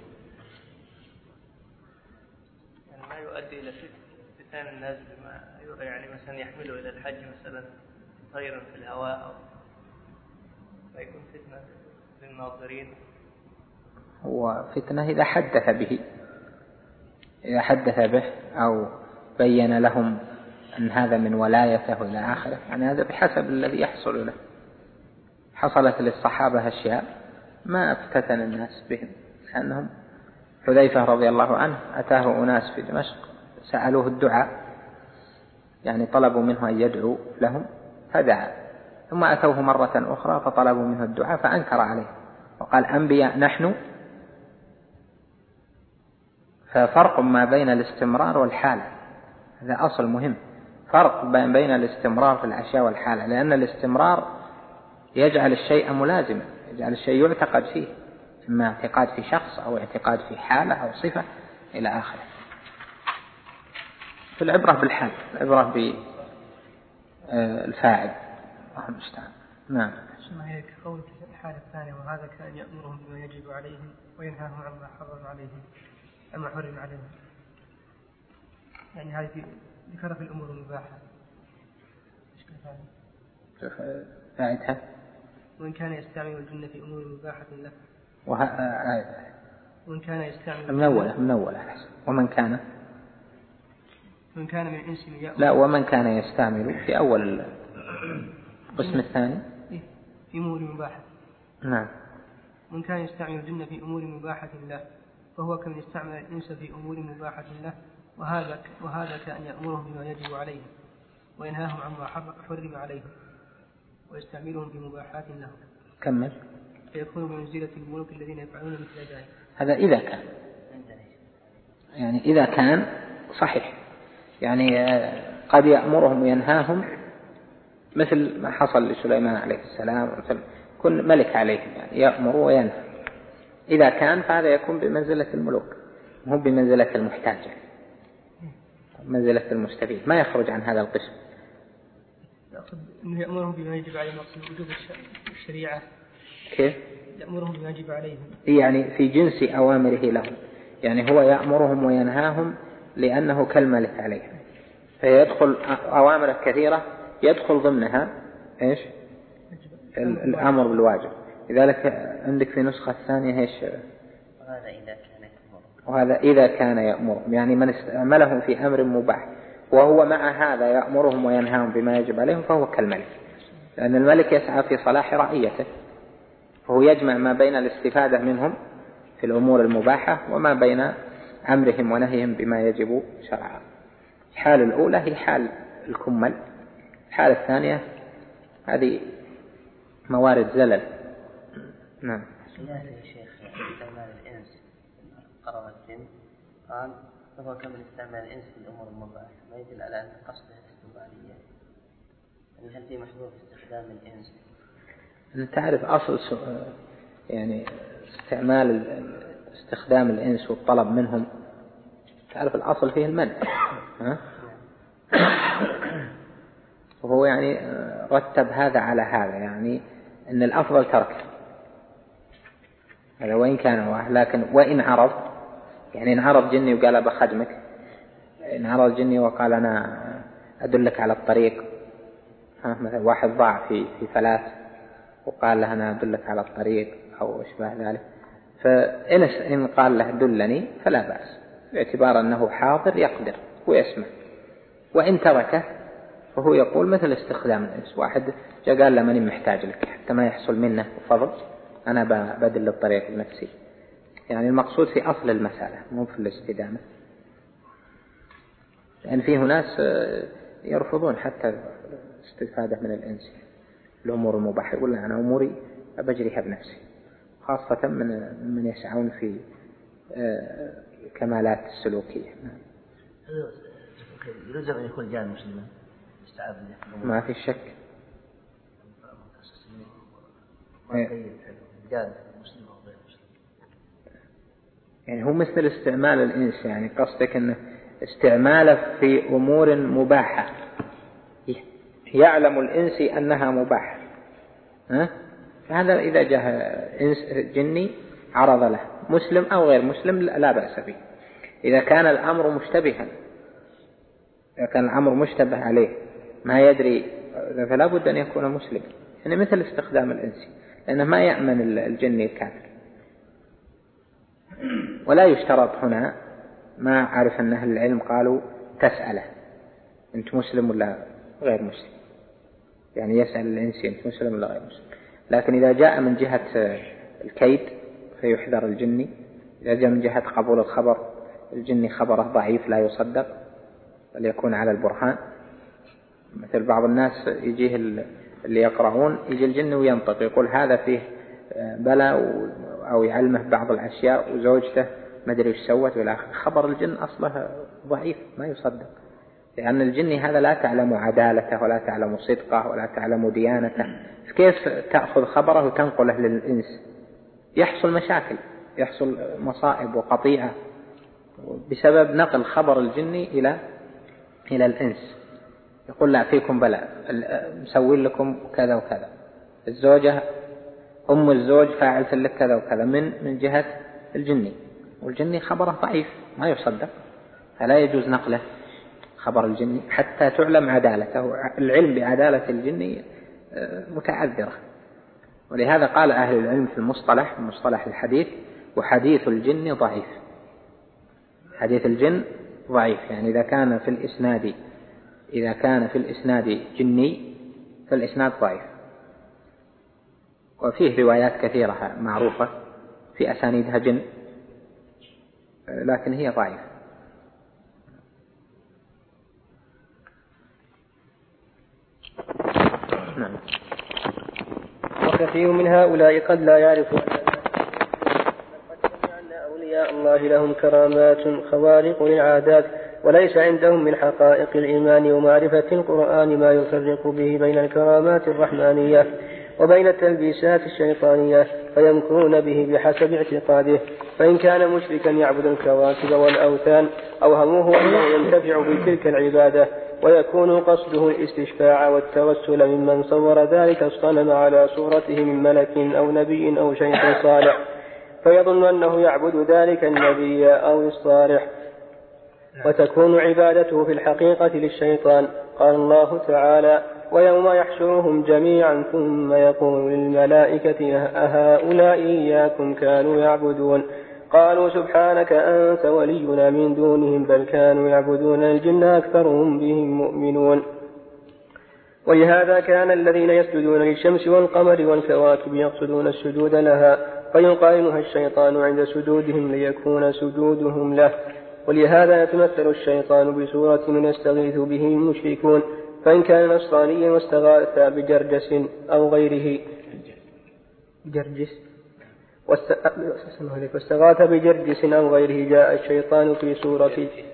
يعني ما يؤدي إلى فتان الناس بما يعني مثلا يحمله إلى الحج مثلا طيرا في الهواء، أو فيكون فتنة للناظرين. هو فتنة إذا حدث به، إذا حدث به أو بين لهم أن هذا من ولايته إلى آخره، يعني هذا بحسب الذي يحصل له. حصلت للصحابة أشياء ما افتتن الناس بهم، لأنهم حذيفة رضي الله عنه أتاه أناس في دمشق سألوه الدعاء، يعني طلبوا منه أن يدعو لهم فدعا، ثم أتوه مرة أخرى فطلبوا منه الدعاء فأنكر عليه وقال أنبياء نحن. ففرق ما بين الاستمرار والحالة، هذا أصل مهم، فرق بين الاستمرار في الأشياء والحالة، لأن الاستمرار يجعل الشيء ملازما، يجعل الشيء يعتقد فيه، إما اعتقاد في شخص أو اعتقاد في حالة أو صفة إلى آخره. في العبرة بالحال، العبرة بالفاعل. الله المستعان. نعم. ما هي كقولك في الحالة الثانية وهذا كان يأمرهم بما يجب عليهم وينهاهم عما حرم عليهم أما حرم عليهم، يعني هذه ذكر في الأمور المباحة. أعدها. وإن كان يستعمل الجن في أمور مباحة له. وه... آه... وإن كان يستعمل من أوله من أوله ومن كان من كان من إنس لا ومن كان يستعمل في أول القسم الثاني في أمور مباحة. نعم. من كان يستعمل الجن في أمور مباحة له فهو كمن استعمل الإنس في أمور مباحة له، وهذا وهذا كأن يأمرهم بما يجب عليهم وينهاهم عما حرم عليهم ويستعملهم في مباحات لهم. كمل. فيكون بمنزلة الملوك الذين يفعلون مثل ذلك. هذا إذا كان يعني إذا كان صحيح، يعني قد يأمرهم وينهاهم مثل ما حصل لسليمان عليه السلام، مثل كن ملك عليهم يعني يأمر وينهى. إذا كان فهذا يكون بمنزلة الملوك، مو بمنزلة المحتاج، منزلة المستفيد، ما يخرج عن هذا القسم. إنه يأمرهم بما يجب عليهم وجوب الشريعة. كيف؟ يأمرهم بما يجب عليهم يعني في جنس أوامره لهم، يعني هو يأمرهم وينهاهم لأنه كالملك عليهم، فيدخل أوامر كثيرة يدخل ضمنها إيش؟ الأمر بالواجب. لذلك عندك في نسخة الثانية إيش؟ وهذا إذا كان يأمر وهذا إذا كان يأمرهم، يعني من استعملهم في أمر مباح وهو مع هذا يأمرهم وينهاهم بما يجب عليهم فهو كالملك، لأن الملك يسعى في صلاح رعيته، فهو يجمع ما بين الاستفادة منهم في الأمور المباحة وما بين أمرهم ونهيهم بما يجب شرعا. الحال الأولى هي حال الكمل، الحالة الثانية هذه موارد زلل. نعم. يا شيخ استعمال الإنس قرر الجن قال فهو كمن استعمال الإنس في الأمور المباحة، ما يدل على أن قصده الاستقبالية. يعني هل في محظور في استخدام الإنس؟ أنت تعرف أصل يعني استعمال استخدام الإنس والطلب منهم، تعرف الأصل فيه المنع، ها؟ وهو يعني رتب هذا على هذا، يعني أن الأفضل تركه هذا وإن كان واحد. لكن وإن عرض، يعني إن عرض جني وقال بخدمك، إن عرض جني وقال أنا أدلك على الطريق، ها مثلا واحد ضاع في في فلاس وقال له أنا أدلك على الطريق أو أشبه ذلك، فإن إن قال له دلني فلا بأس باعتبار أنه حاضر يقدر ويسمع. وإن تركه فهو يقول مثل استخدام الإنس، واحد جاء قال له ماني محتاج لك حتى ما يحصل منه فضل، أنا بدل الطريق بنفسي. يعني المقصود في أصل المسألة مو في الاستدامة، لأن فيه ناس يرفضون حتى استفادة من الإنس الأمور المباحة، يقول أنا أموري أبجريها بنفسي، خاصة من من يسعون في كمالات السلوكية. يلزم أن يكون جاء مسلما استعاذ به ما في شك. يعني هو مثل استعمال الإنس، يعني قصدك أنه استعماله في أمور مباحة يعلم الإنس أنها مباحة، ها؟ فهذا إذا جاء إنس جني عرض له مسلم أو غير مسلم لا بأس به. إذا كان الأمر مشتبها، إذا كان الأمر مشتبه عليه ما يدري، فلا بد أن يكون مسلم، يعني مثل استخدام الإنس، لأنه ما يأمن الجني الكافر. ولا يشترط هنا، ما أعرف أن أهل العلم قالوا تسأله أنت مسلم ولا غير مسلم، يعني يسأل الإنس أنت مسلم ولا غير مسلم. لكن إذا جاء من جهة الكيد فيحذر الجني، إذا جاء من جهة قبول الخبر الجني خبره ضعيف لا يصدق بل يكون على البرهان. مثل بعض الناس يجيه اللي يقرؤون يجي الجن وينطق يقول هذا فيه بلاء، أو يعلمه بعض الأشياء وزوجته ما أدري وش سوت والآخر، خبر الجن أصله ضعيف ما يصدق، لأن الجن هذا لا تعلم عدالته ولا تعلم صدقه ولا تعلم ديانته، كيف تأخذ خبره وتنقله للإنس؟ يحصل مشاكل، يحصل مصائب وقطيعة بسبب نقل خبر الجن إلى إلى الإنس. يقول لا فيكم بلاء، مسوي لكم كذا وكذا، الزوجة أم الزوج فاعلت لك كذا وكذا من من جهة الجني، والجني خبره ضعيف ما يصدق، فلا يجوز نقله خبر الجني حتى تعلم عدالته. العلم بعدالة الجني متعذرة. ولهذا قال أهل العلم في المصطلح مصطلح الحديث: وحديث الجن ضعيف. حديث الجن ضعيف، يعني إذا كان في الإسناد إذا كان في الإسناد جني فالإسناد ضعيف. وفيه روايات كثيرة معروفة في أسانيدها جن، لكن هي ضعيفة. نعم. وكثير من هؤلاء قد لا يعرف أن أولياء الله لهم كرامات خوارق للعادات، وليس عندهم من حقائق الإيمان ومعرفة القرآن ما يفرق به بين الكرامات الرحمانية وبين التلبيسات الشيطانية، فيمكرون به بحسب اعتقاده. فإن كان مشركا يعبد الكواكب والأوثان أوهموه أنه ينتفع بتلك العبادة، ويكون قصده الاستشفاع والتوسل ممن صور ذلك الصنم على صورته من ملك أو نبي أو شيخ صالح، فيظن أنه يعبد ذلك النبي أو الصالح، وتكون عبادته في الحقيقة للشيطان. قال الله تعالى: ويوم يحشرهم جميعا ثم يقول للملائكة أهؤلاء إياكم كانوا يعبدون؟ قالوا سبحانك أنت ولينا من دونهم بل كانوا يعبدون الجن أكثرهم بهم مؤمنون. ولهذا كان الذين يسجدون للشمس والقمر والكواكب يقصدون السجود لها، فيقارنها الشيطان عند سجودهم ليكون سجودهم له. ولهذا يتمثل الشيطان بسورة من يستغيث به المشركون، فإن كان نصرانيا واستغاث بجرجس أو غيره جرجس واستغاث بجرجس أو غيره جاء الشيطان في سورة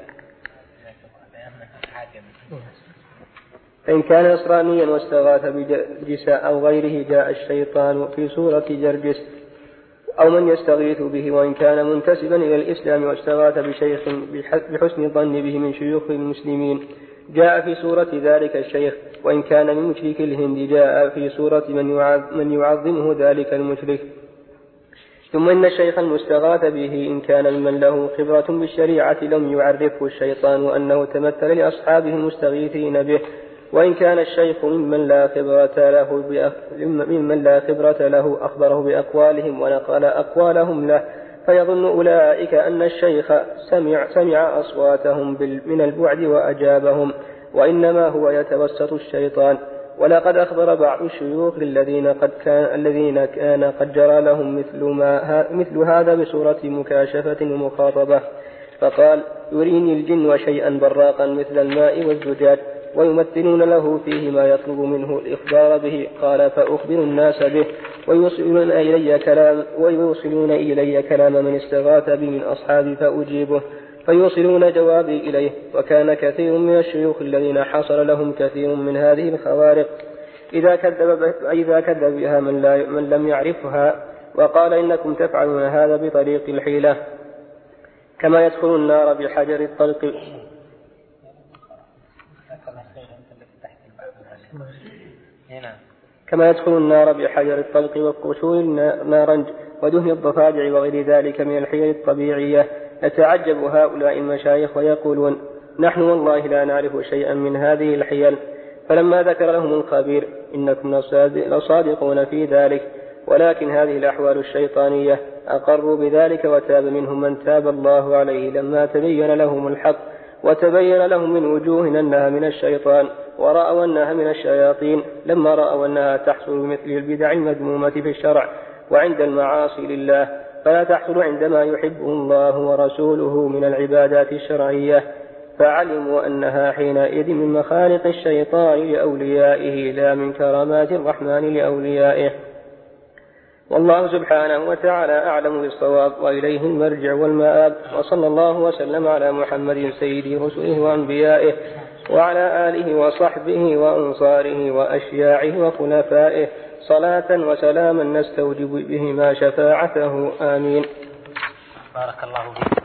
فإن كان نصرانيا واستغاث بجرجس أو غيره جاء الشيطان في سورة جرجس أو من يستغيث به. وإن كان منتسبا إلى الإسلام واستغاث بشيخ بحسن الظن به من شيوخ المسلمين جاء في سورة ذلك الشيخ. وإن كان من مشرك الهند جاء في سورة من يعظمه ذلك المشرك. ثم إن الشيخ المستغاث به إن كان ممن له خبرة بالشريعة لم يعرفه الشيطان أنه تمثل لأصحابه المستغيثين به. وإن كان الشيخ ممن لا خبرة له ممن لا خبرة له أخبره بأقوالهم ونقل أقوالهم له، فيظن أولئك أن الشيخ سمع, سمع أصواتهم من البعد وأجابهم، وإنما هو يتوسط الشيطان. ولقد أخبر بعض الشيوخ الذين قد كان الذين كان قد جرى لهم مثل ما مثل هذا بصورة مكاشفة ومخاطبة، فقال: يريني الجن شيئا براقا مثل الماء والزجاج، ويمثلون له فيه ما يطلب منه الإخبار به. قال: فأخبر الناس به ويوصلون إلي كلام ويوصلون إلي كلام من استغاث بي من أصحابي فأجيبه، فيوصلون جوابي إليه. وكان كثير من الشيوخ الذين حصل لهم كثير من هذه الخوارق إذا كذب إذا كذب بها من, لا من لم يعرفها وقال: إنكم تفعلون هذا بطريق الحيلة، كما يدخل النار بحجر الطلق كما يدخل النار بحجر الطلق وقشور النارنج ودهن الضفادع وغير ذلك من الحيل الطبيعية. يتعجب هؤلاء المشايخ ويقولون: نحن والله لا نعرف شيئا من هذه الحيل. فلما ذكر لهم الخبير: إنكم لصادقون في ذلك، ولكن هذه الأحوال الشيطانية، أقروا بذلك وتاب منهم من تاب الله عليه لما تبين لهم الحق وتبين لهم من وجوه أنها من الشيطان، ورأوا أنها من الشياطين لما رأوا أنها تحصل بمثل البدع المذمومة في الشرع وعند المعاصي لله، فلا تحصل عندما يحبه الله ورسوله من العبادات الشرعية، فعلموا أنها حينئذ من مخالق الشيطان لأوليائه لا من كرامات الرحمن لأوليائه. والله سبحانه وتعالى أعلم بالصواب، وإليه المرجع والمآب. وصلى الله وسلم على محمد سيد رسله وأنبيائه وعلى آله وصحبه وأنصاره وأشياعه وخلفائه صلاة وسلاما نستوجب بهما شفاعته. آمين. بارك الله فيك.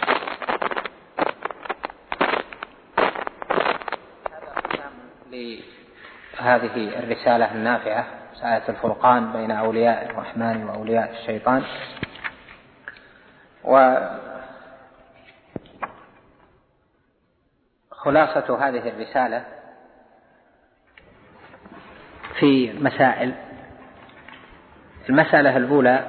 لهذه الرسالة النافعة، رسالة الفرقان بين أولياء الرحمن وأولياء الشيطان. وخلاصة هذه الرسالة في مسائل. المسألة الأولى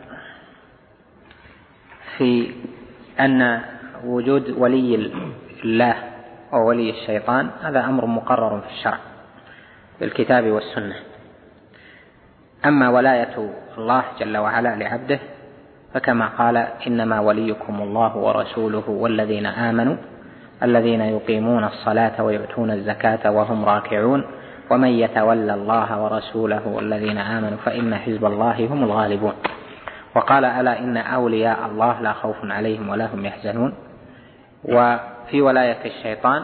في أن وجود ولي الله وولي الشيطان هذا أمر مقرر في الشرع بالكتاب والسنة. أما ولاية الله جل وعلا لعبده فكما قال إنما وليكم الله ورسوله والذين آمنوا الذين يقيمون الصلاة ويؤتون الزكاة وهم راكعون ومن يتولى الله ورسوله والذين آمنوا فإن حزب الله هم الغالبون. وقال ألا إن أولياء الله لا خوف عليهم ولا هم يحزنون. وفي ولاية الشيطان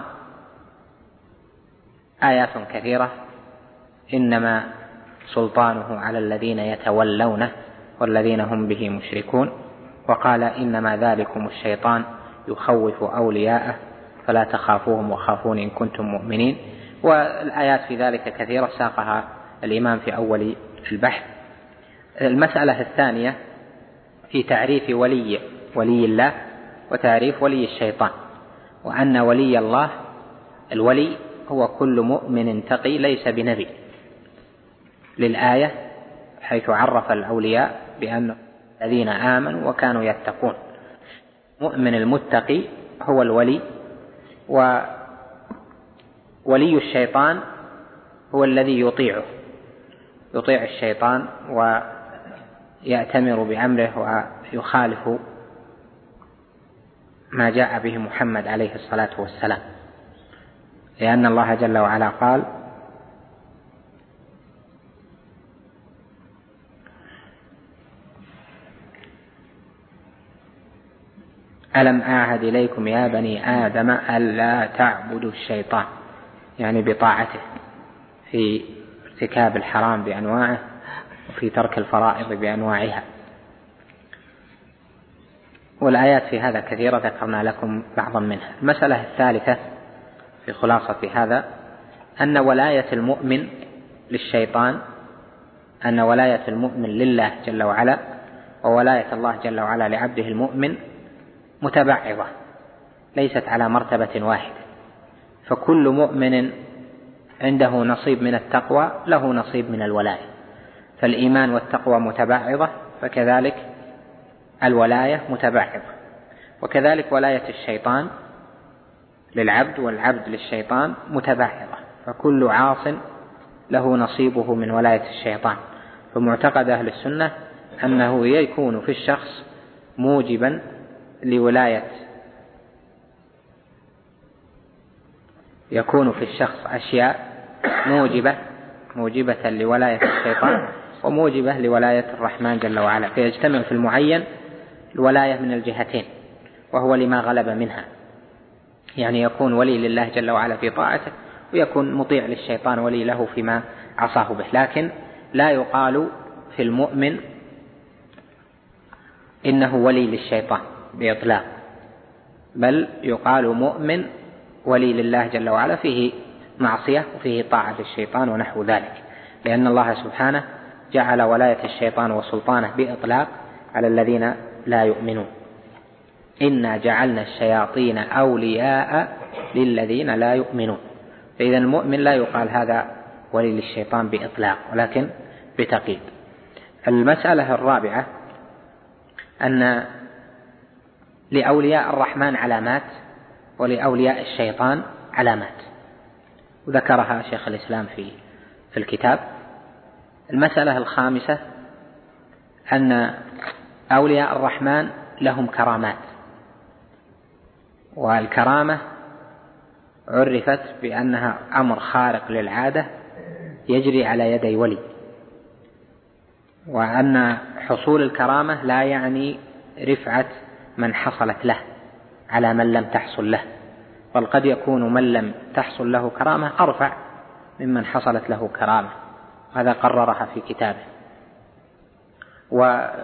آيات كثيرة إنما سلطانه على الذين يتولونه والذين هم به مشركون. وقال إنما ذلكم الشيطان يخوف أولياءه فلا تخافوهم وخافون إن كنتم مؤمنين. والآيات في ذلك كثيرة ساقها الإمام في أول البحث. المسألة الثانية في تعريف ولي ولي الله وتعريف ولي الشيطان، وأن ولي الله الولي هو كل مؤمن تقي ليس بنبي، للآية حيث عرف الأولياء بأن الذين آمنوا وكانوا يتقون. مؤمن المتقي هو الولي. وولي الشيطان هو الذي يطيعه يطيع الشيطان ويأتمر بأمره ويخالف ما جاء به محمد عليه الصلاة والسلام، لأن الله جل وعلا قال ألم أعهد إليكم يا بني آدم ألا تعبدوا الشيطان، يعني بطاعته في ارتكاب الحرام بأنواعه وفي ترك الفرائض بأنواعها. والآيات في هذا كثيرة ذكرنا لكم بعضا منها. المسألة الثالثة في خلاصة هذا أن ولاية المؤمن للشيطان أن ولاية المؤمن لله جل وعلا وولاية الله جل وعلا لعبده المؤمن متبعضة ليست على مرتبة واحدة، فكل مؤمن عنده نصيب من التقوى له نصيب من الولاية، فالإيمان والتقوى متبعضة فكذلك الولاية متبعضة. وكذلك ولاية الشيطان للعبد والعبد للشيطان متبعضة، فكل عاص له نصيبه من ولاية الشيطان. فمعتقد أهل السنة أنه يكون في الشخص موجبا لولاية يكون في الشخص أشياء موجبة موجبة لولاية الشيطان وموجبة لولاية الرحمن جل وعلا، فيجتمع في المعين الولاية من الجهتين وهو لما غلب منها، يعني يكون ولي لله جل وعلا في طاعته ويكون مطيع للشيطان ولي له فيما عصاه به. لكن لا يقال في المؤمن إنه ولي للشيطان بإطلاق، بل يقال مؤمن ولي لله جل وعلا فيه معصية وفيه طاعة للشيطان ونحو ذلك، لأن الله سبحانه جعل ولاية الشيطان وسلطانه بإطلاق على الذين لا يؤمنون. إنا جعلنا الشياطين أولياء للذين لا يؤمنون. فإذا المؤمن لا يقال هذا ولي للشيطان بإطلاق ولكن بتقييد. المسألة الرابعة أن لأولياء الرحمن علامات ولأولياء الشيطان علامات، وذكرها شيخ الإسلام في في الكتاب. المسألة الخامسة أن أولياء الرحمن لهم كرامات، والكرامة عرفت بأنها أمر خارق للعادة يجري على يدي ولي، وأن حصول الكرامة لا يعني رفعة من حصلت له على من لم تحصل له، بل قد يكون من لم تحصل له كرامة أرفع ممن حصلت له كرامة، هذا قررها في كتابه. وما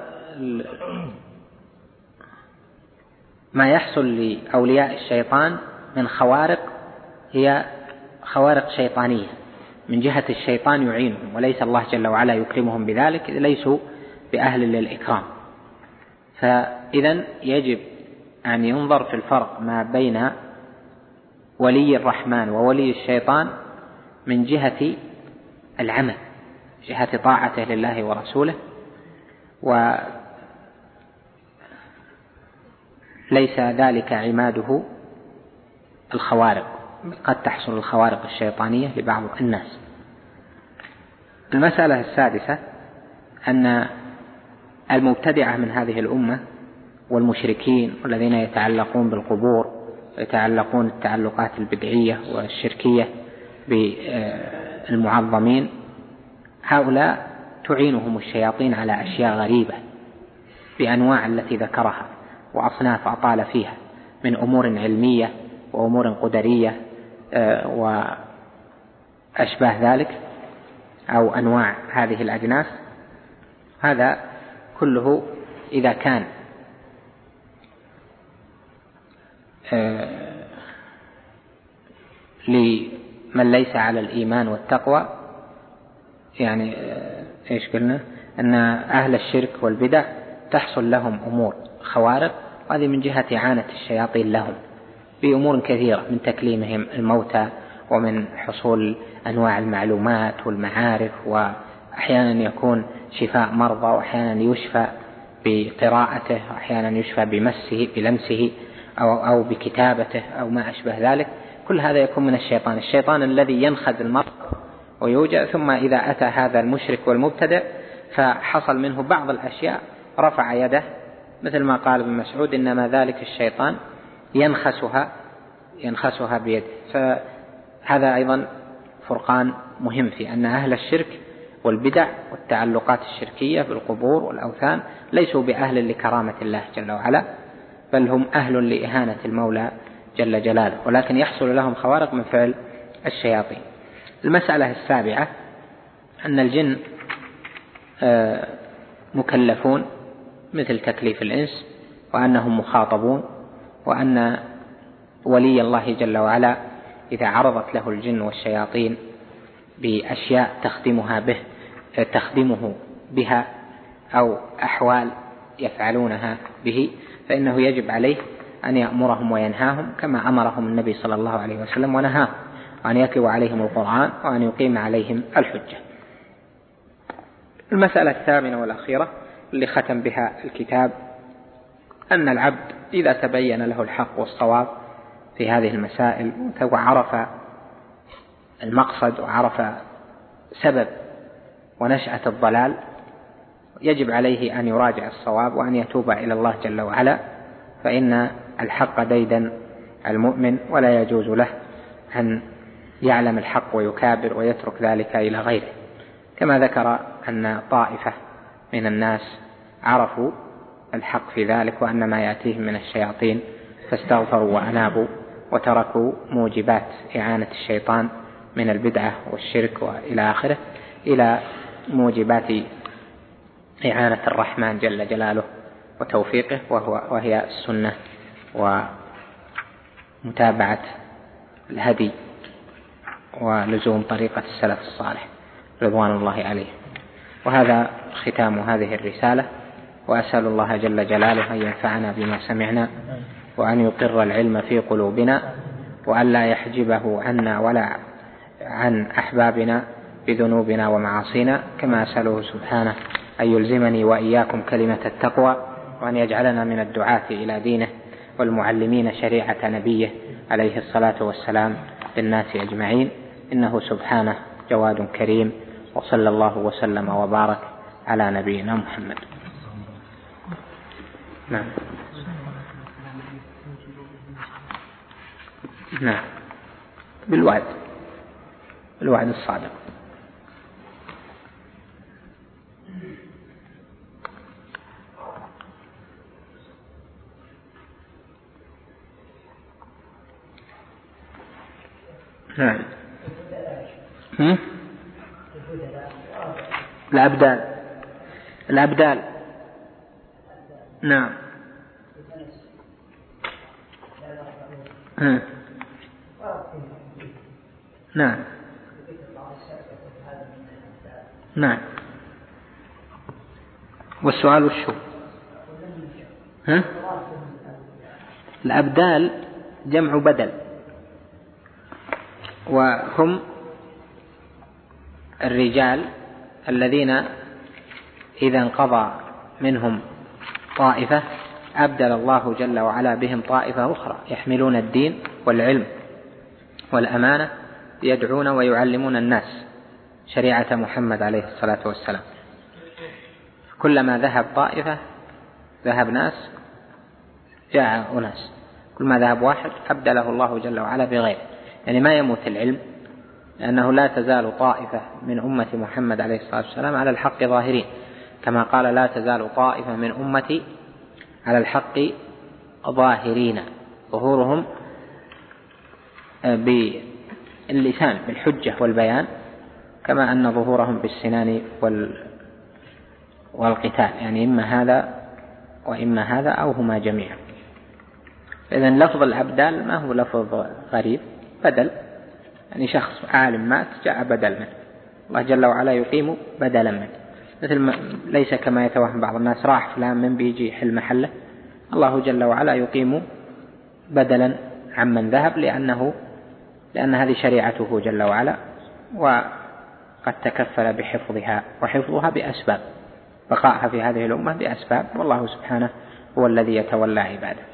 يحصل لأولياء الشيطان من خوارق هي خوارق شيطانية من جهة الشيطان يعينهم، وليس الله جل وعلا يكرمهم بذلك، ليسوا بأهل للإكرام. فإذن يجب أن ينظر في الفرق ما بين ولي الرحمن وولي الشيطان من جهة العمل، جهة طاعته لله ورسوله، وليس ذلك عماده الخوارق، قد تحصل الخوارق الشيطانية لبعض الناس. المسألة السادسة أن المبتدعة من هذه الأمة والمشركين والذين يتعلقون بالقبور ويتعلقون التعلقات البدعية والشركية بالمعظمين، هؤلاء تعينهم الشياطين على أشياء غريبة بأنواع التي ذكرها وأصناف أطال فيها من أمور علمية وأمور قدرية وأشباه ذلك، أو أنواع هذه الأجناس. هذا كله إذا كان لمن ليس على الإيمان والتقوى، يعني إيش قلنا؟ أن أهل الشرك والبدع تحصل لهم أمور خوارق، وهذه من جهة إعانة الشياطين لهم بأمور كثيرة، من تكليمهم الموتى، ومن حصول أنواع المعلومات والمعارف، وأحيانا يكون شفاء مرضى، وأحيانا يشفى بقراءته، وأحيانا يشفى بمسه بلمسه أو, أو بكتابته أو ما أشبه ذلك. كل هذا يكون من الشيطان، الشيطان الذي ينخذ المرض ويوجع، ثم إذا أتى هذا المشرك والمبتدع فحصل منه بعض الأشياء رفع يده، مثل ما قال ابن مسعود: إنما ذلك الشيطان ينخسها ينخسها بيده. فهذا أيضا فرقان مهم في أن أهل الشرك والبدع والتعلقات الشركية بالقبور والأوثان ليسوا بأهل لكرامة الله جل وعلا، بل هم أهل لإهانة المولى جل جلاله، ولكن يحصل لهم خوارق من فعل الشياطين. المسألة السابعة أن الجن مكلفون مثل تكليف الإنس، وأنهم مخاطبون، وأن ولي الله جل وعلا إذا عرضت له الجن والشياطين بأشياء تخدمها به تخدمه بها أو أحوال يفعلونها به، فإنه يجب عليه أن يأمرهم وينهاهم كما أمرهم النبي صلى الله عليه وسلم ونهاهم، وأن يتلو عليهم القرآن وأن يقيم عليهم الحجة. المسألة الثامنة والأخيرة اللي ختم بها الكتاب أن العبد إذا تبين له الحق والصواب في هذه المسائل وعرف المقصد وعرف سبب ونشأة الضلال، يجب عليه أن يراجع الصواب وأن يتوب إلى الله جل وعلا، فإن الحق ديدا المؤمن، ولا يجوز له أن يعلم الحق ويكابر ويترك ذلك إلى غيره. كما ذكر أن طائفة من الناس عرفوا الحق في ذلك وأن ما يأتيهم من الشياطين، فاستغفروا وأنابوا وتركوا موجبات إعانة الشيطان من البدعة والشرك وإلى آخره، إلى موجبات إعانة الرحمن جل جلاله وتوفيقه، وهو وهي السنة ومتابعة الهدي ولزوم طريقة السلف الصالح رضوان الله عليه. وهذا ختام هذه الرسالة، وأسأل الله جل جلاله أن ينفعنا بما سمعنا، وأن يقر العلم في قلوبنا، وأن لا يحجبه عنا ولا عن أحبابنا بذنوبنا ومعاصينا، كما أسأله سبحانه أن يلزمني وإياكم كلمة التقوى، وأن يجعلنا من الدعاة إلى دينه والمعلمين شريعة نبيه عليه الصلاة والسلام للناس أجمعين، إنه سبحانه جواد كريم. وصلى الله وسلم وبارك على نبينا محمد. نعم نعم بالوعد الوعد الصادق. نعم هم؟ الأبدال الأبدال نعم هم. نعم نعم والسؤال وشو؟ ها؟ الأبدال جمع بدل، وهم الرجال الذين إذا انقضى منهم طائفة أبدل الله جل وعلا بهم طائفة أخرى يحملون الدين والعلم والأمانة يدعون ويعلمون الناس شريعة محمد عليه الصلاة والسلام. كلما ذهب طائفة ذهب ناس جاء أناس، كلما ذهب واحد أبدله الله جل وعلا بغيره. يعني ما يموت العلم، لأنه لا تزال طائفة من أمة محمد عليه الصلاة والسلام على الحق ظاهرين، كما قال لا تزال طائفة من أمتي على الحق ظاهرين، ظهورهم باللسان بالحجة والبيان، كما أن ظهورهم بالسنان والقتال، يعني إما هذا وإما هذا أو هما جميعا. إذن لفظ الأبدال ما هو لفظ غريب، بدل، يعني شخص عالم مات جاء بدل منه، الله جل وعلا يقيم بدلا منه، مثل ما ليس كما يتوهم بعض الناس راح فلان من بيجي يحل محله، الله جل وعلا يقيم بدلا عمن ذهب، لأنه لأن هذه شريعته جل وعلا، وقد تكفل بحفظها، وحفظها بأسباب، بقائها في هذه الأمة بأسباب، والله سبحانه هو الذي يتولى عباده.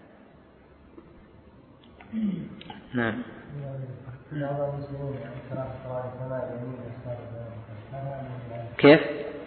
نعم. كيف؟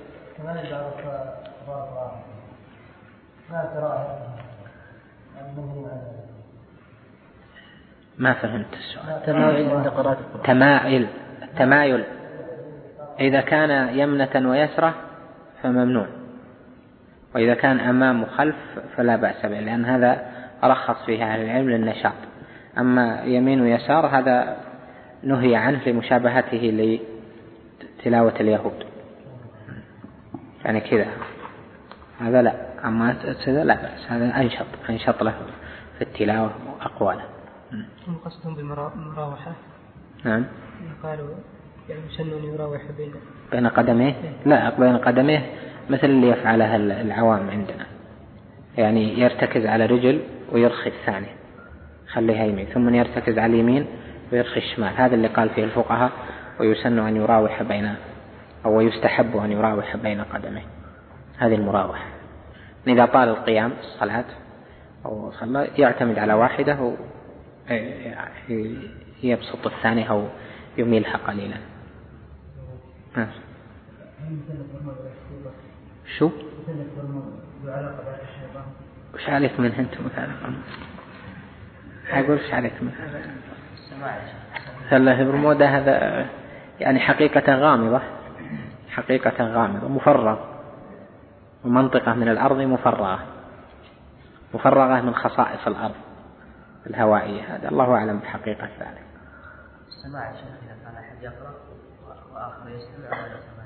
ما فهمت السؤال. تمايل التمايل إذا كان يمنة ويسرة فممنوع، وإذا كان أمام وخلف فلا بأس به، لأن هذا رخص فيها أهل العلم للنشاط. أما يمين ويسار هذا نهي عنه لمشابهته لتلاوة اليهود، يعني كذا هذا لا، أما هذا لا بأس، هذا أنشط أنشط له في التلاوة وأقواله. قصدهم بالمراوحة؟ نعم. قالوا يعني يسن أن يراوح بين بين قدميه؟ لا، بين قدميه مثل اللي يفعلها العوام عندنا، يعني يرتكز على رجل ويرخي الثاني خليها يمين، ثم يرتكز على اليمين ويرخي الشمال، هذا اللي قال فيه الفقهاء ويسن أن يراوح بين أو يستحب أن يراوح بين قدميه، هذه المراوحة. إذا طال القيام الصلاة أو صلى يعتمد على واحدة ويبسط الثاني أو يميلها قليلا. شو؟ وش عليك من أنتم مثلا؟ أقول وش عليك من هذا؟ برمودا هذا يعني حقيقة غامضة، حقيقة غامضة مفرغ، ومنطقة من الأرض مفرغة مفرغة من خصائص الأرض الهوائية، هذا الله أعلم بحقيقة ذلك. السماع يا شيخ إذا كان أحد يقرأ وآخر يستمع ولا سماع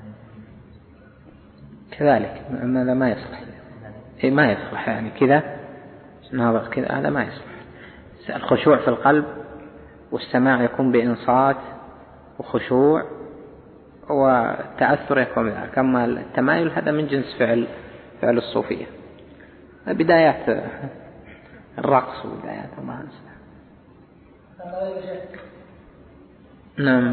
كذلك، هذا ما يصلح، إيه ما يصلح، يعني كذا ناظر كذا هذا ما يصلح. الخشوع في القلب والسماع يكون بإنصات وخشوع، والتأثر يكون ذلك. كما التمايل هذا من جنس فعل فعل الصوفية، بدايات الرقص وبدايات ما أنسى. نعم.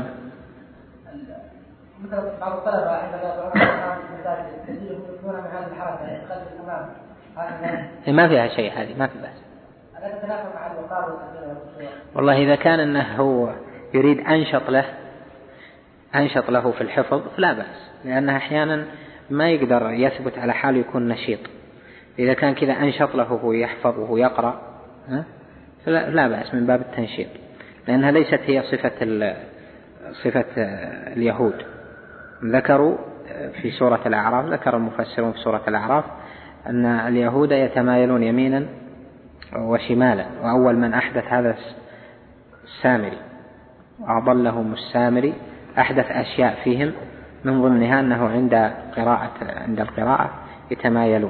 مثل بعض الطلبة عندما يقرؤون القرآن في المساجد يكونون من هذه الحركة يتخلف الأمام، ما فيها شيء، هذه ما في بأس. ألا تتنافى مع الوقار والتقدير؟ والله إذا كان أنه هو يريد أنشط له أنشط له في الحفظ فلا بأس، لأنه أحيانا ما يقدر يثبت على حاله يكون نشيط. إذا كان كذا أنشط له وهو يحفظ وهو يقرأ فلا لا بأس من باب التنشيط، لأنها ليست هي صفة صفة اليهود. ذكروا في سورة الأعراف، ذكر المفسرون في سورة الأعراف أن اليهود يتمايلون يمينا وشمالا، وأول من أحدث هذا السامري، وأضلهم السامري، أحدث أشياء فيهم من ضمنها أنه عند قراءة عند القراءة يتمايلون.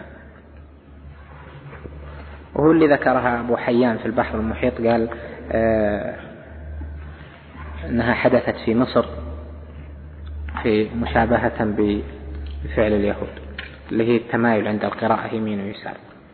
وهو اللي ذكرها أبو حيان في البحر المحيط، قال آه أنها حدثت في مصر في مشابهة بفعل اليهود، اللي هي التمايل عند القراءة يمين ويسار.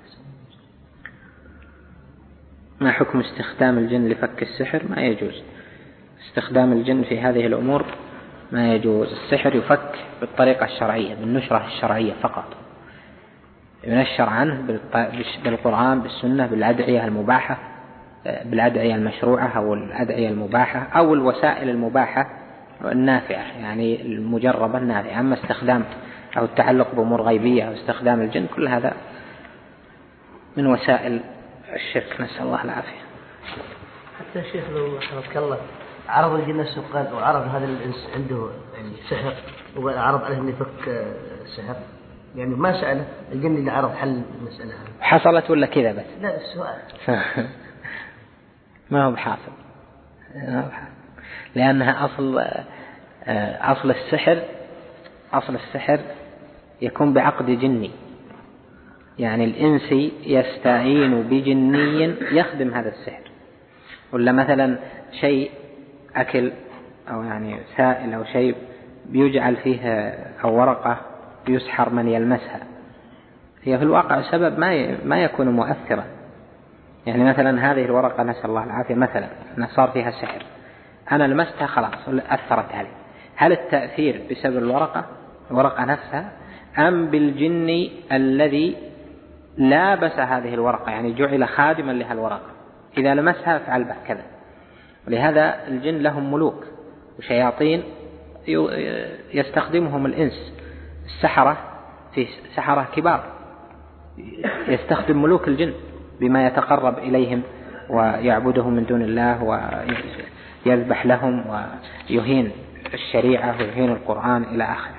ما حكم استخدام الجن لفك السحر؟ ما يجوز استخدام الجن في هذه الأمور، ما يجوز. السحر يفك بالطريقة الشرعية، بالنشرة الشرعية فقط، ينشر عنه بالقرآن بالسنة بالأدعية المباحة، بالأدعية المشروعة أو الأدعية المباحة أو الوسائل المباحة النافعة، يعني المجربة النافعة. أما استخدام أو التعلق بأمور غيبية أو استخدام الجن، كل هذا من وسائل الشرك، نسأل الله العافية. حتى الشيخ لو حفظك الله عرض الجن السقال أو عرض هذا الإنس عنده يعني سحر وعرض عليه أن يفك سحر، يعني ما سأله الجن اللي عرض حل المسألة هذه حصلت ولا كذا بس؟ لا السؤال ما هو بحاصل، لأنها أصل أصل السحر أصل السحر يكون بعقد جني، يعني الإنسي يستعين بجني يخدم هذا السحر. ولا مثلا شيء أكل أو يعني سائل أو شيء بيجعل فيه أو ورقة يسحر من يلمسها، هي في الواقع سبب ما ما يكون مؤثرا. يعني مثلا هذه الورقة نسأل الله العافية مثلا أن صار فيها سحر، أنا لمستها خلاص أثرت علي، هل التأثير بسبب الورقة الورقة نفسها أم بالجن الذي لابس هذه الورقة، يعني جعل خادما لها الورقة، إذا لمسها فعل به كذا. ولهذا الجن لهم ملوك وشياطين يستخدمهم الإنس، السحرة في سحرة كبار يستخدم ملوك الجن بما يتقرب إليهم ويعبدهم من دون الله ويذبح لهم ويهين الشريعة ويهين القرآن إلى آخره.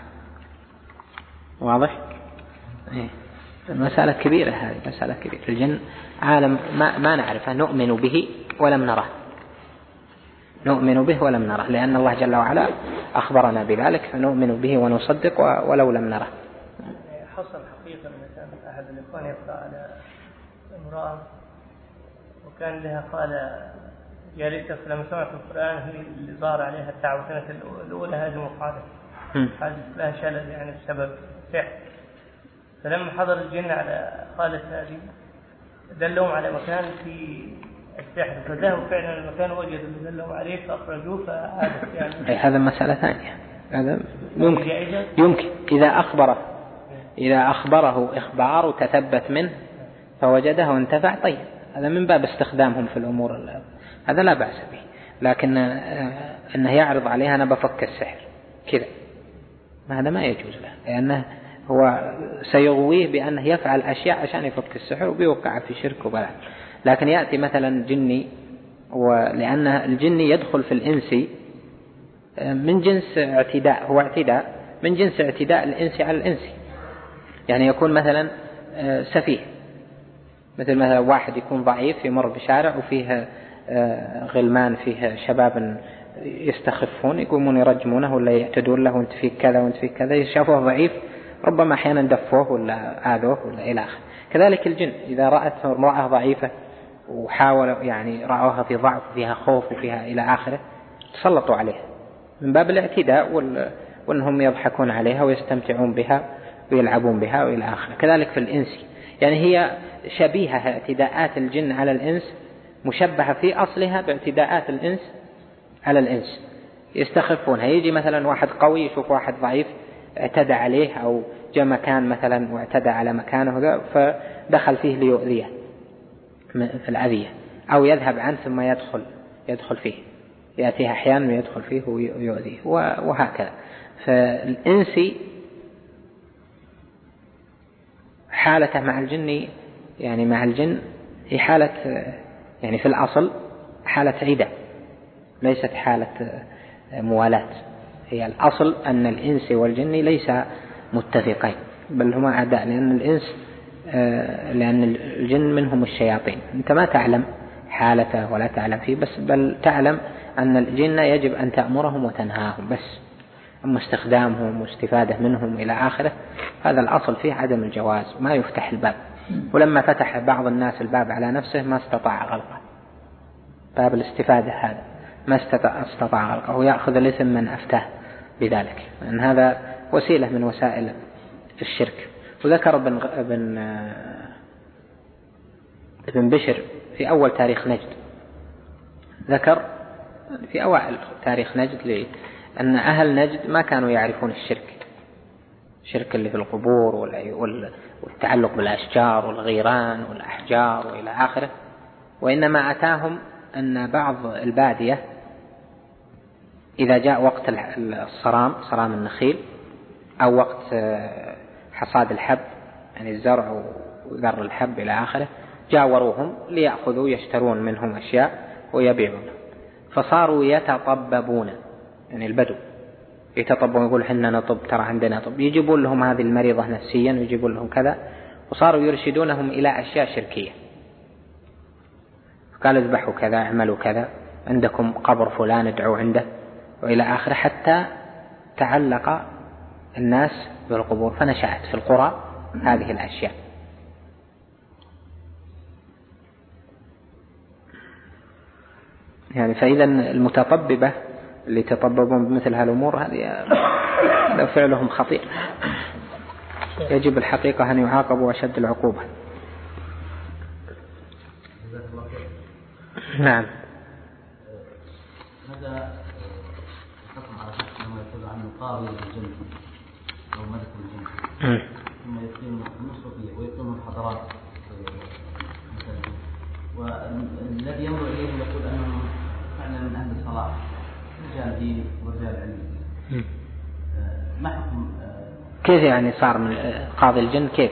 واضح؟ إيه. المسألة كبيرة، هذه مسألة كبيرة. الجن عالم ما, ما نعرفه، نؤمن به ولم نره نؤمن به ولم نره لأن الله جل وعلا أخبرنا بذلك، فنؤمن به ونصدق ولو لم نره. حصل حقيقة مثلا أحد الإخوان يقرأ على امرأة وكان لها قال جالسة لما سمعت القرآن هي اللي ظهر عليها التعوذات الأولى هذه مقالة حدث لها شلل يعني بسبب سحر. فلما حضر الجن على خالة هذه دلهم على مكان في السحر، فذهبوا فعلا المكان وجدوا اللي دلهم عليه فأخرجوه فعادت يعني. هذا مسألة ثانية، هذا يمكن يمكن إذا أخبره إذا أخبره إخبار وتثبت منه فوجده وانتفع، طيب هذا من باب استخدامهم في الأمور، هذا لا بأس به. لكن أنه يعرض عليها أنا بفك السحر كذا، هذا ما يجوز له، لأنه هو سيغويه بأنه يفعل أشياء عشان يفك السحر وبيوقع في شرك وبلع. لكن يأتي مثلا جني، ولأن الجني يدخل في الإنسي من جنس اعتداء، هو اعتداء من جنس اعتداء الإنسي على الإنسي، يعني يكون مثلا سفيه، مثل مثلا واحد يكون ضعيف يمر بشارع وفيه غلمان فيه شباب يستخفون يقومون يرجمونه ولا يعتدون له وانت فيك كذا وانت فيك كذا، يشافوه ضعيف ربما أحيانا دفوه ولا آذوه ولا إلى آخره. كذلك الجن إذا رأت امرأة ضعيفة وحاولوا يعني رأوها في ضعف وفيها خوف وفيها إلى آخره تسلطوا عليها من باب الاعتداء وأنهم يضحكون عليها ويستمتعون بها ويلعبون بها وإلى آخره. كذلك في الإنس، يعني هي شبيهة اعتداءات الجن على الإنس، مشبهة في أصلها باعتداءات الإنس على الإنس، يستخفونها. يجي مثلا واحد قوي يشوف واحد ضعيف اعتدى عليه أو جاء مكان مثلا واعتدى على مكانه فدخل فيه ليؤذيه في الأذية، أو يذهب عنه ثم يدخل يدخل فيه، يأتيه أحيانا ويدخل فيه ويؤذيه وهكذا. فالإنسي حالته مع الجن، يعني مع الجن هي حالة يعني في الأصل حالة عدة ليست حالة موالاة. هي الأصل أن الإنس والجن ليس متفقين بل هما أعداء، لأن الإنس لأن الجن منهم الشياطين، أنت ما تعلم حالته ولا تعلم فيه، بس بل تعلم أن الجن يجب أن تأمرهم وتنهاهم بس، أما استخدامهم واستفادة منهم إلى آخره هذا الأصل فيه عدم الجواز، ما يفتح الباب. ولما فتح بعض الناس الباب على نفسه ما استطاع غلقه، باب الاستفادة هذا ما استطاع غلقه ويأخذ الإثم من أفتاه بذلك، لأن هذا وسيلة من وسائل الشرك. وذكر ابن ابن ابن بشر في أول تاريخ نجد، ذكر في أوائل تاريخ نجد أن أهل نجد ما كانوا يعرفون الشرك، الشرك اللي في القبور والتعلق بالأشجار والغيران والأحجار وإلى آخره، وإنما أتاهم أن بعض البادية إذا جاء وقت الصرام، صرام النخيل، أو وقت حصاد الحب يعني الزرع وذر الحب إلى آخره، جاوروهم ليأخذوا يشترون منهم أشياء ويبيعون، فصاروا يتطببون، يعني البدو يتطببون، يقول حنا نطب، ترى عندنا طب، يجيبون لهم هذه المريضة نفسيا ويجيبون لهم كذا، وصاروا يرشدونهم إلى أشياء شركية. قال اذبحوا كذا، اعملوا كذا، عندكم قبر فلان ادعوا عنده وإلى آخره، حتى تعلق الناس بالقبور، فنشأت في القرى هذه الأشياء. يعني فإذا المتطببة اللي يتطببون بمثل هالأمور هذه لو فعلهم خطير، يجب الحقيقة أن يعاقبوا أشد العقوبة. نعم. هذا حكم على شخص لما يقول عنه قاضي الجن أو ملك الجن ثم يقيم النصرة ويقيم الحضارات، والذي ينظر إليه يقول أنه فعلا من أهل الصلاح، رجال دين ورجال علم. ما حكم؟ كيف يعني صار من قاضي الجن؟ كيف؟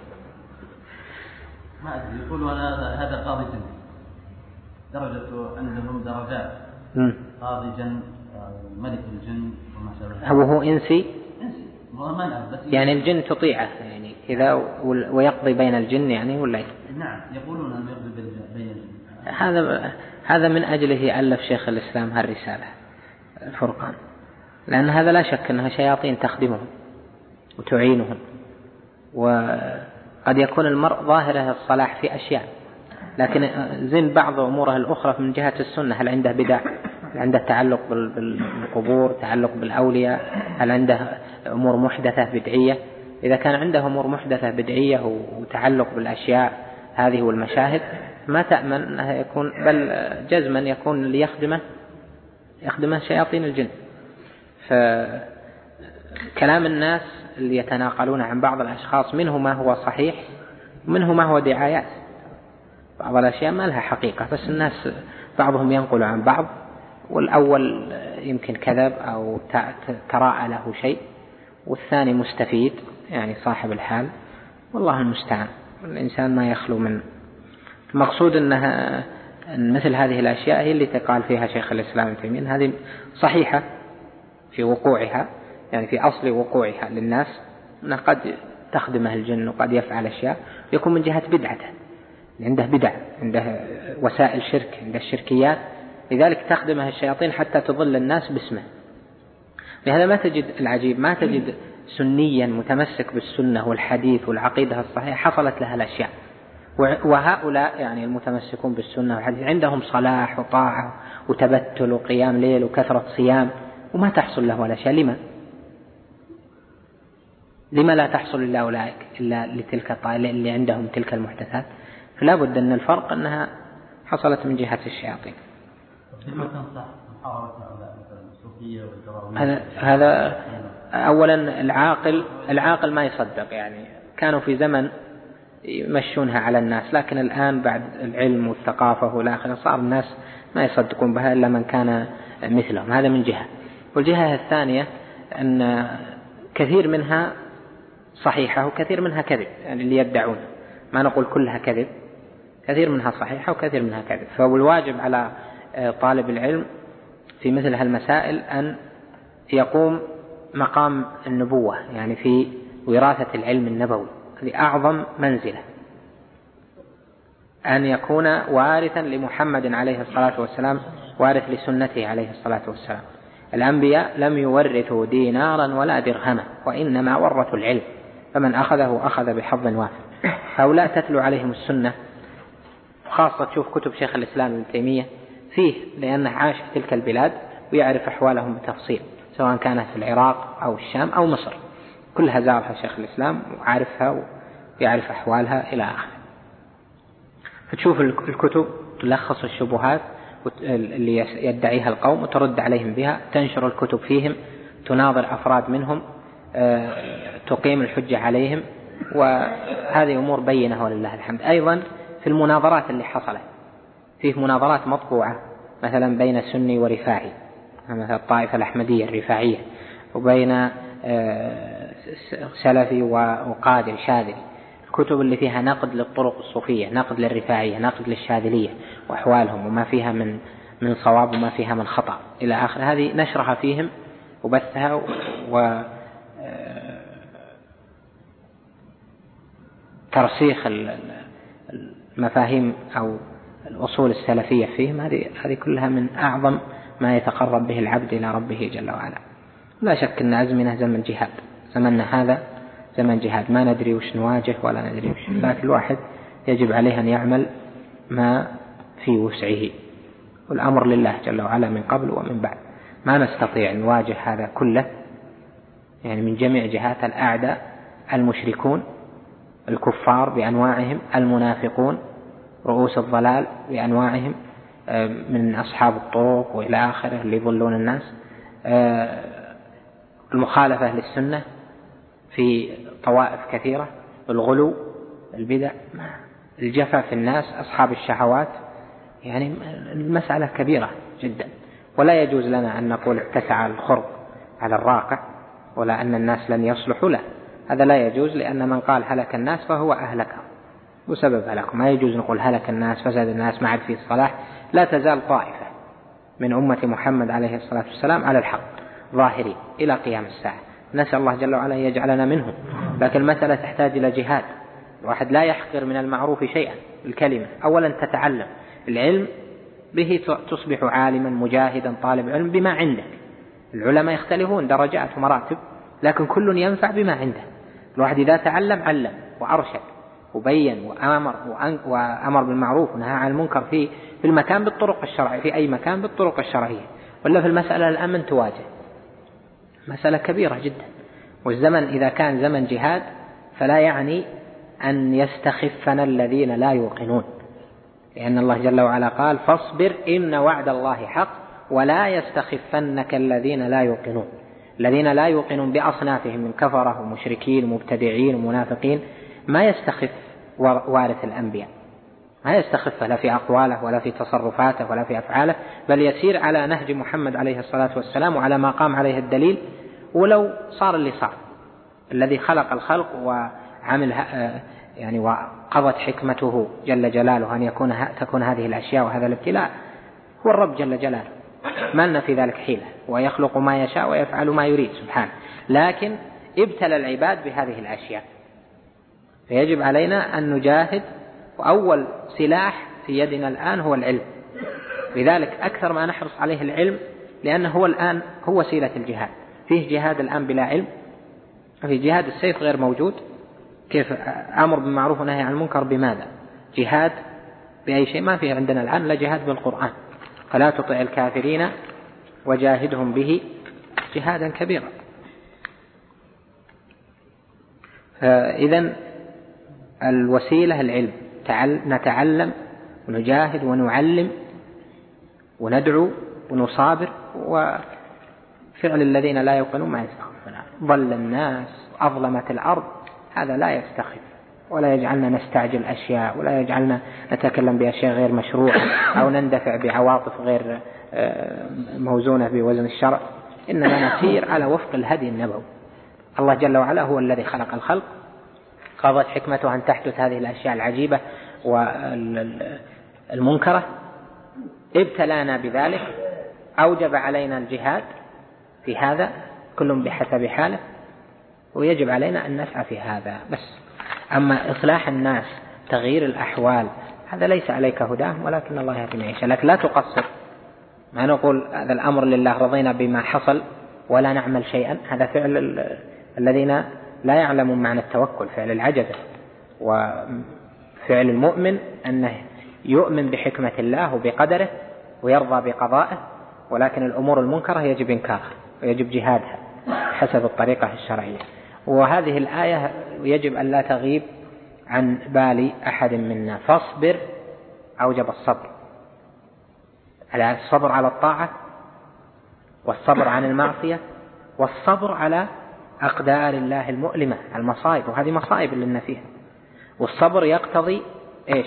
ما أدري، يقول هذا هذا قاضي جن، درجته عندهم درجات، قاضي جن، ملك الجن وما شابه. هو هو إنسي؟ إنسي ما نعرف، بس يعني الجن تطيعه يعني كذا ويقضي بين الجن يعني ولا؟ نعم، يقولون أنه يقضي بين الجن. هذا هذا من أجله ألف شيخ الإسلام هالرسالة الفرقان، لأن هذا لا شك أنها شياطين تخدمهم وتعينهم، وقد يكون المرء ظاهره الصلاح في أشياء، لكن زين بعض أموره الأخرى من جهة السنة، هل عنده بدع، هل عنده تعلق بالقبور، تعلق بالأولياء، هل عنده أمور محدثة بدعية؟ إذا كان عنده أمور محدثة بدعية وتعلق بالأشياء هذه والمشاهد، ما تأمن أنه يكون، بل جزما يكون اللي يخدمه يخدمه شياطين الجن. فكلام الناس اللي يتناقلون عن بعض الأشخاص منه ما هو صحيح ومنه ما هو دعايات، بعض الأشياء ما لها حقيقة، بس الناس بعضهم ينقل عن بعض، والأول يمكن كذب أو تراءى له شيء، والثاني مستفيد يعني صاحب الحال، والله المستعان. الإنسان ما يخلو من المقصود أنها أن مثل هذه الأشياء هي اللي تقال فيها شيخ الإسلام ابن تيمية، هذه صحيحة في وقوعها، يعني في أصل وقوعها للناس، أنه قد تخدمه الجن وقد يفعل أشياء يكون من جهة بدعته، عنده بدع، عنده وسائل شرك، عنده الشركيات، لذلك تخدمه الشياطين حتى تضل الناس باسمه. لهذا ما تجد العجيب، ما تجد سنيا متمسك بالسنة والحديث والعقيدة الصحيحة حصلت لها الأشياء، وهؤلاء يعني المتمسكون بالسنة والحديث عندهم صلاح وطاعة وتبتل وقيام ليل وكثرة صيام، وما تحصل له الأشياء. لما لما لا تحصل إلا أولئك إلا لتلك الطائلة اللي عندهم تلك المحدثات؟ فلا بد أن الفرق أنها حصلت من جهة الشياطين. هذا هذا أولا العاقل العاقل ما يصدق، يعني كانوا في زمن يمشونها على الناس، لكن الآن بعد العلم والثقافة والآخرة صار الناس ما يصدقون بها إلا من كان مثلهم. هذا من جهة. والجهة الثانية أن كثير منها صحيحة وكثير منها كذب، يعني اللي يدعون، ما نقول كلها كذب، كثير منها صحيحة وكثير منها كذب. فالواجب على طالب العلم في مثل هالمسائل أن يقوم مقام النبوة، يعني في وراثة العلم النبوي، هذه أعظم منزلة، أن يكون وارثا لمحمد عليه الصلاة والسلام، وارث لسنته عليه الصلاة والسلام. الأنبياء لم يورثوا دينارا ولا درهما، وإنما ورثوا العلم، فمن أخذه أخذ بحظ وافر. هؤلاء تتلو عليهم السنة، خاصة تشوف كتب شيخ الإسلام ابن تيمية فيه، لأنه عاش في تلك البلاد ويعرف أحوالهم بتفصيل، سواء كانت في العراق أو الشام أو مصر، كلها زارها شيخ الإسلام وعارفها ويعرف أحوالها إلى آخره. فتشوف الكتب تلخص الشبهات اللي يدعيها القوم وترد عليهم بها، تنشر الكتب فيهم، تناظر أفراد منهم، تقيم الحجة عليهم، وهذه أمور بينة ولله الحمد. أيضا في المناظرات اللي حصلت، فيه مناظرات مطبوعة مثلا بين سني ورفاعي، مثلا الطائفة الأحمدية الرفاعية، وبين سلفي وقادر شاذلي، الكتب اللي فيها نقد للطرق الصوفية، نقد للرفاعية، نقد للشاذلية وأحوالهم وما فيها من من صواب وما فيها من خطأ إلى آخر، هذه نشرها فيهم وبثها وترسيخ المفاهيم أو الأصول السلفية فيهم، هذه هذه كلها من أعظم ما يتقرب به العبد إلى ربه جل وعلا. لا شك أن أزمنة زمن جهاد، زمننا هذا زمن جهاد، ما ندري وش نواجه ولا ندري وش، لكن الواحد يجب عليه أن يعمل ما في وسعه، والأمر لله جل وعلا من قبل ومن بعد. ما نستطيع أن نواجه هذا كله يعني من جميع جهات، الأعداء المشركون الكفار بأنواعهم، المنافقون رؤوس الضلال بأنواعهم من أصحاب الطرق وإلى آخره اللي يضلون الناس، المخالفة للسنة في طوائف كثيرة، الغلو، البدع، الجفا في الناس، أصحاب الشهوات، يعني المسألة كبيرة جدا، ولا يجوز لنا أن نقول اتسع الخرق على الراقع ولا أن الناس لن يصلحوا، لا، هذا لا يجوز، لأن من قال هلك الناس فهو أهلكهم وسبب هلكهم. ما يجوز نقول هلك الناس فسد الناس ما عاد فيه الصلاح. لا تزال طائفة من أمة محمد عليه الصلاة والسلام على الحق ظاهرين إلى قيام الساعة، نسأل الله جل وعلا يجعلنا منهم. لكن المسألة تحتاج إلى جهاد، الواحد لا يحقر من المعروف شيئا. الكلمة أولا تتعلم العلم، به تصبح عالما مجاهدا طالب علم بما عندك. العلماء يختلفون درجات ومراتب، لكن كل ينفع بما عنده. الواحد إذا تعلم علم وأرشد وبين وأمر وأمر بالمعروف ونهى عن المنكر في في المكان بالطرق الشرعية، في أي مكان بالطرق الشرعية، ولا في المسألة الأمن تواجه مسألة كبيرة جدا. والزمن إذا كان زمن جهاد فلا يعني أن يستخفنا الذين لا يوقنون، لأن الله جل وعلا قال فاصبر إن وعد الله حق ولا يستخفنك الذين لا يوقنون. الذين لا يوقنون بأصنافهم من كفرة ومشركين ومبتدعين ومنافقين ما يستخف وارث الأنبياء، ما يستخف لا في أقواله ولا في تصرفاته ولا في أفعاله، بل يسير على نهج محمد عليه الصلاة والسلام وعلى ما قام عليه الدليل، ولو صار اللي صار. الذي خلق الخلق وعمل يعني وقضت حكمته جل جلاله أن يكون تكون هذه الأشياء وهذا الابتلاء هو الرب جل جلاله، ما لنا في ذلك حيلة، ويخلق ما يشاء ويفعل ما يريد سبحانه، لكن ابتلى العباد بهذه الأشياء، فيجب علينا أن نجاهد. وأول سلاح في يدنا الآن هو العلم، لذلك أكثر ما نحرص عليه العلم، لأنه هو الآن هو وسيلة الجهاد. فيه جهاد الآن بلا علم، في جهاد السيف غير موجود. كيف أمر بالمعروف ونهي عن المنكر بماذا؟ جهاد بأي شيء ما فيه عندنا الآن، لا جهاد بالقرآن، فلا تطع الكافرين وجاهدهم به جهادا كبيرا. فإذن الوسيلة العلم، نتعلم ونجاهد ونعلم وندعو ونصابر، وفعل الذين لا يوقنون ما يستخفون. ضل الناس أظلمت الأرض، هذا لا يستخف ولا يجعلنا نستعجل أشياء ولا يجعلنا نتكلم بأشياء غير مشروعة أو نندفع بعواطف غير موزونة بوزن الشرع، إننا نسير على وفق الهدي النبوي. الله جل وعلا هو الذي خلق الخلق، قضت حكمته أن تحدث هذه الأشياء العجيبة والمنكرة، ابتلانا بذلك، أوجب علينا الجهاد في هذا، كل بحسب حاله، ويجب علينا أن نسعى في هذا بس. أما إصلاح الناس، تغيير الأحوال، هذا ليس عليك هداهم، ولكن الله يهدي من يشاء. لكن لا تقصر، ما نقول هذا الأمر لله رضينا بما حصل ولا نعمل شيئا، هذا فعل الذين لا يعلمون معنى التوكل، فعل العجزة. وفعل المؤمن أنه يؤمن بحكمة الله وبقدره ويرضى بقضائه، ولكن الأمور المنكرة يجب إنكارها ويجب جهادها حسب الطريقة الشرعية. وهذه الآية يجب أن لا تغيب عن بال أحد منا، فاصبر أوجب الصبر. الصبر على الطاعة، والصبر عن المعصية، والصبر على أقدار الله المؤلمة، المصائب، وهذه مصائب لنا فيها. والصبر يقتضي إيش؟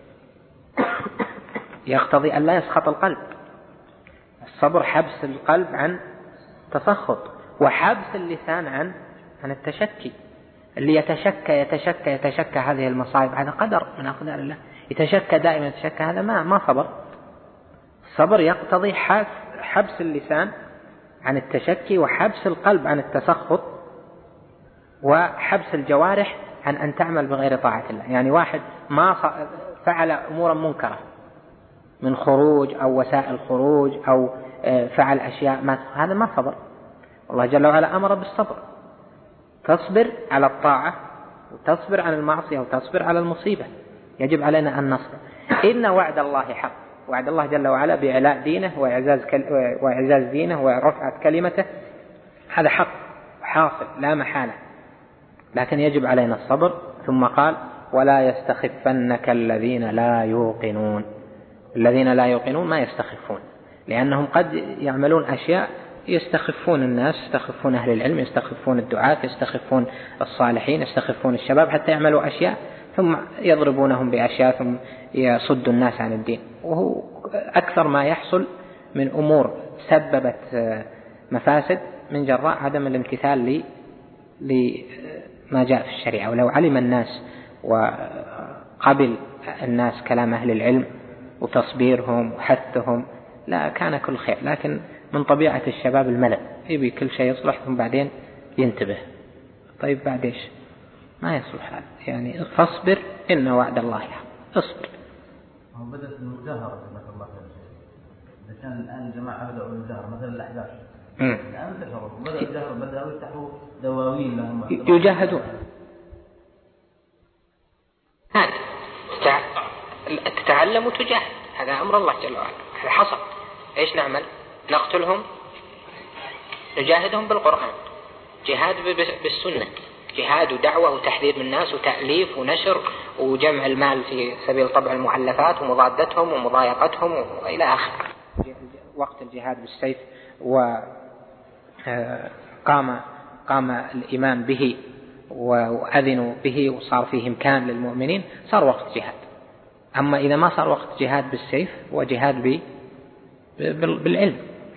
يقتضي أن لا يسخط القلب. الصبر حبس القلب عن تسخط، وحبس اللسان عن عن التشكي. اللي يتشكى يتشكى يتشكى هذه المصائب، هذا قدر من أقدار الله، يتشكى دائما يتشكى، هذا ما ما صبر. الصبر يقتضي حبس اللسان عن التشكي، وحبس القلب عن التسخط، وحبس الجوارح عن أن تعمل بغير طاعة الله. يعني واحد ما فعل أمورا منكرة من خروج أو وسائل خروج أو فعل أشياء ما، هذا ما صبر. الله جل وعلا أمر بالصبر، تصبر على الطاعة وتصبر عن المعصية وتصبر على المصيبة. يجب علينا أن نصبر. إن وعد الله حق، وعد الله جل وعلا بإعلاء دينه وإعزاز, كل... وإعزاز دينه ورفعة كلمته، هذا حق حاصل لا محالة، لكن يجب علينا الصبر. ثم قال ولا يستخفنك الذين لا يوقنون. الذين لا يوقنون ما يستخفون، لأنهم قد يعملون أشياء يستخفون الناس، يستخفون أهل العلم، يستخفون الدعاة، يستخفون الصالحين، يستخفون الشباب، حتى يعملوا أشياء ثم يضربونهم بأشياء ثم يصدوا الناس عن الدين. وهو أكثر ما يحصل من أمور سببت مفاسد من جراء عدم الامتثال لما جاء في الشريعة. ولو علم الناس وقبل الناس كلام أهل العلم وتصبيرهم وحثهم لا كان كل خير، لكن من طبيعة الشباب الملل، يبي كل شيء يصلح ثم بعدين ينتبه. طيب بعد إيش؟ ما يصلح هذا. يعني فاصبر إن وعد الله حق، اصبر. هو بدأت المجاهرة مثل الله خير شيء. إذا كان الآن الجماعة بدأوا المجاهرة مثل الأحزاب الآن انتشروا بدأوا يجاهروا، بدأوا يفتحوا دواوين لهم يجاهدون. هذا تتعلم وتجاهد، هذا أمر الله جل وعلا، هذا حصل. إيش نعمل؟ نقتلهم، نجاهدهم بالقرآن، جهاد بالسنة، جهاد ودعوة وتحذير من الناس وتأليف ونشر وجمع المال في سبيل طبع المؤلفات ومضادتهم ومضايقتهم وإلى آخره. وقت الجهاد بالسيف وقام قام الإيمان به وأذنوا به وصار فيه إمكان للمؤمنين، صار وقت جهاد. أما إذا ما صار وقت جهاد بالسيف وجهاد بالعلم،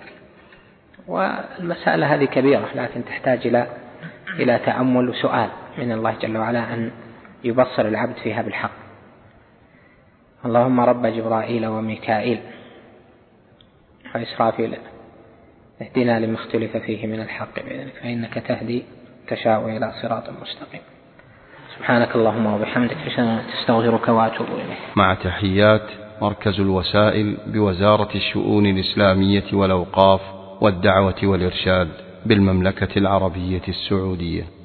والمسألة هذه كبيرة، لكن تحتاج إلى إلى تأمل وسؤال من الله جل وعلا أن يبصر العبد فيها بالحق. اللهم رب جبرائيل وميكائيل وإسرافيل اهدنا لما اختلف فيه من الحق بإذنك، فإنك تهدي تشاء إلى صراط مستقيم. سبحانك اللهم وبحمدك، أستغفرك وأتوب إليك. مع تحيات مركز الوسائل بوزارة الشؤون الإسلامية والأوقاف والدعوة والإرشاد بالمملكة العربية السعودية.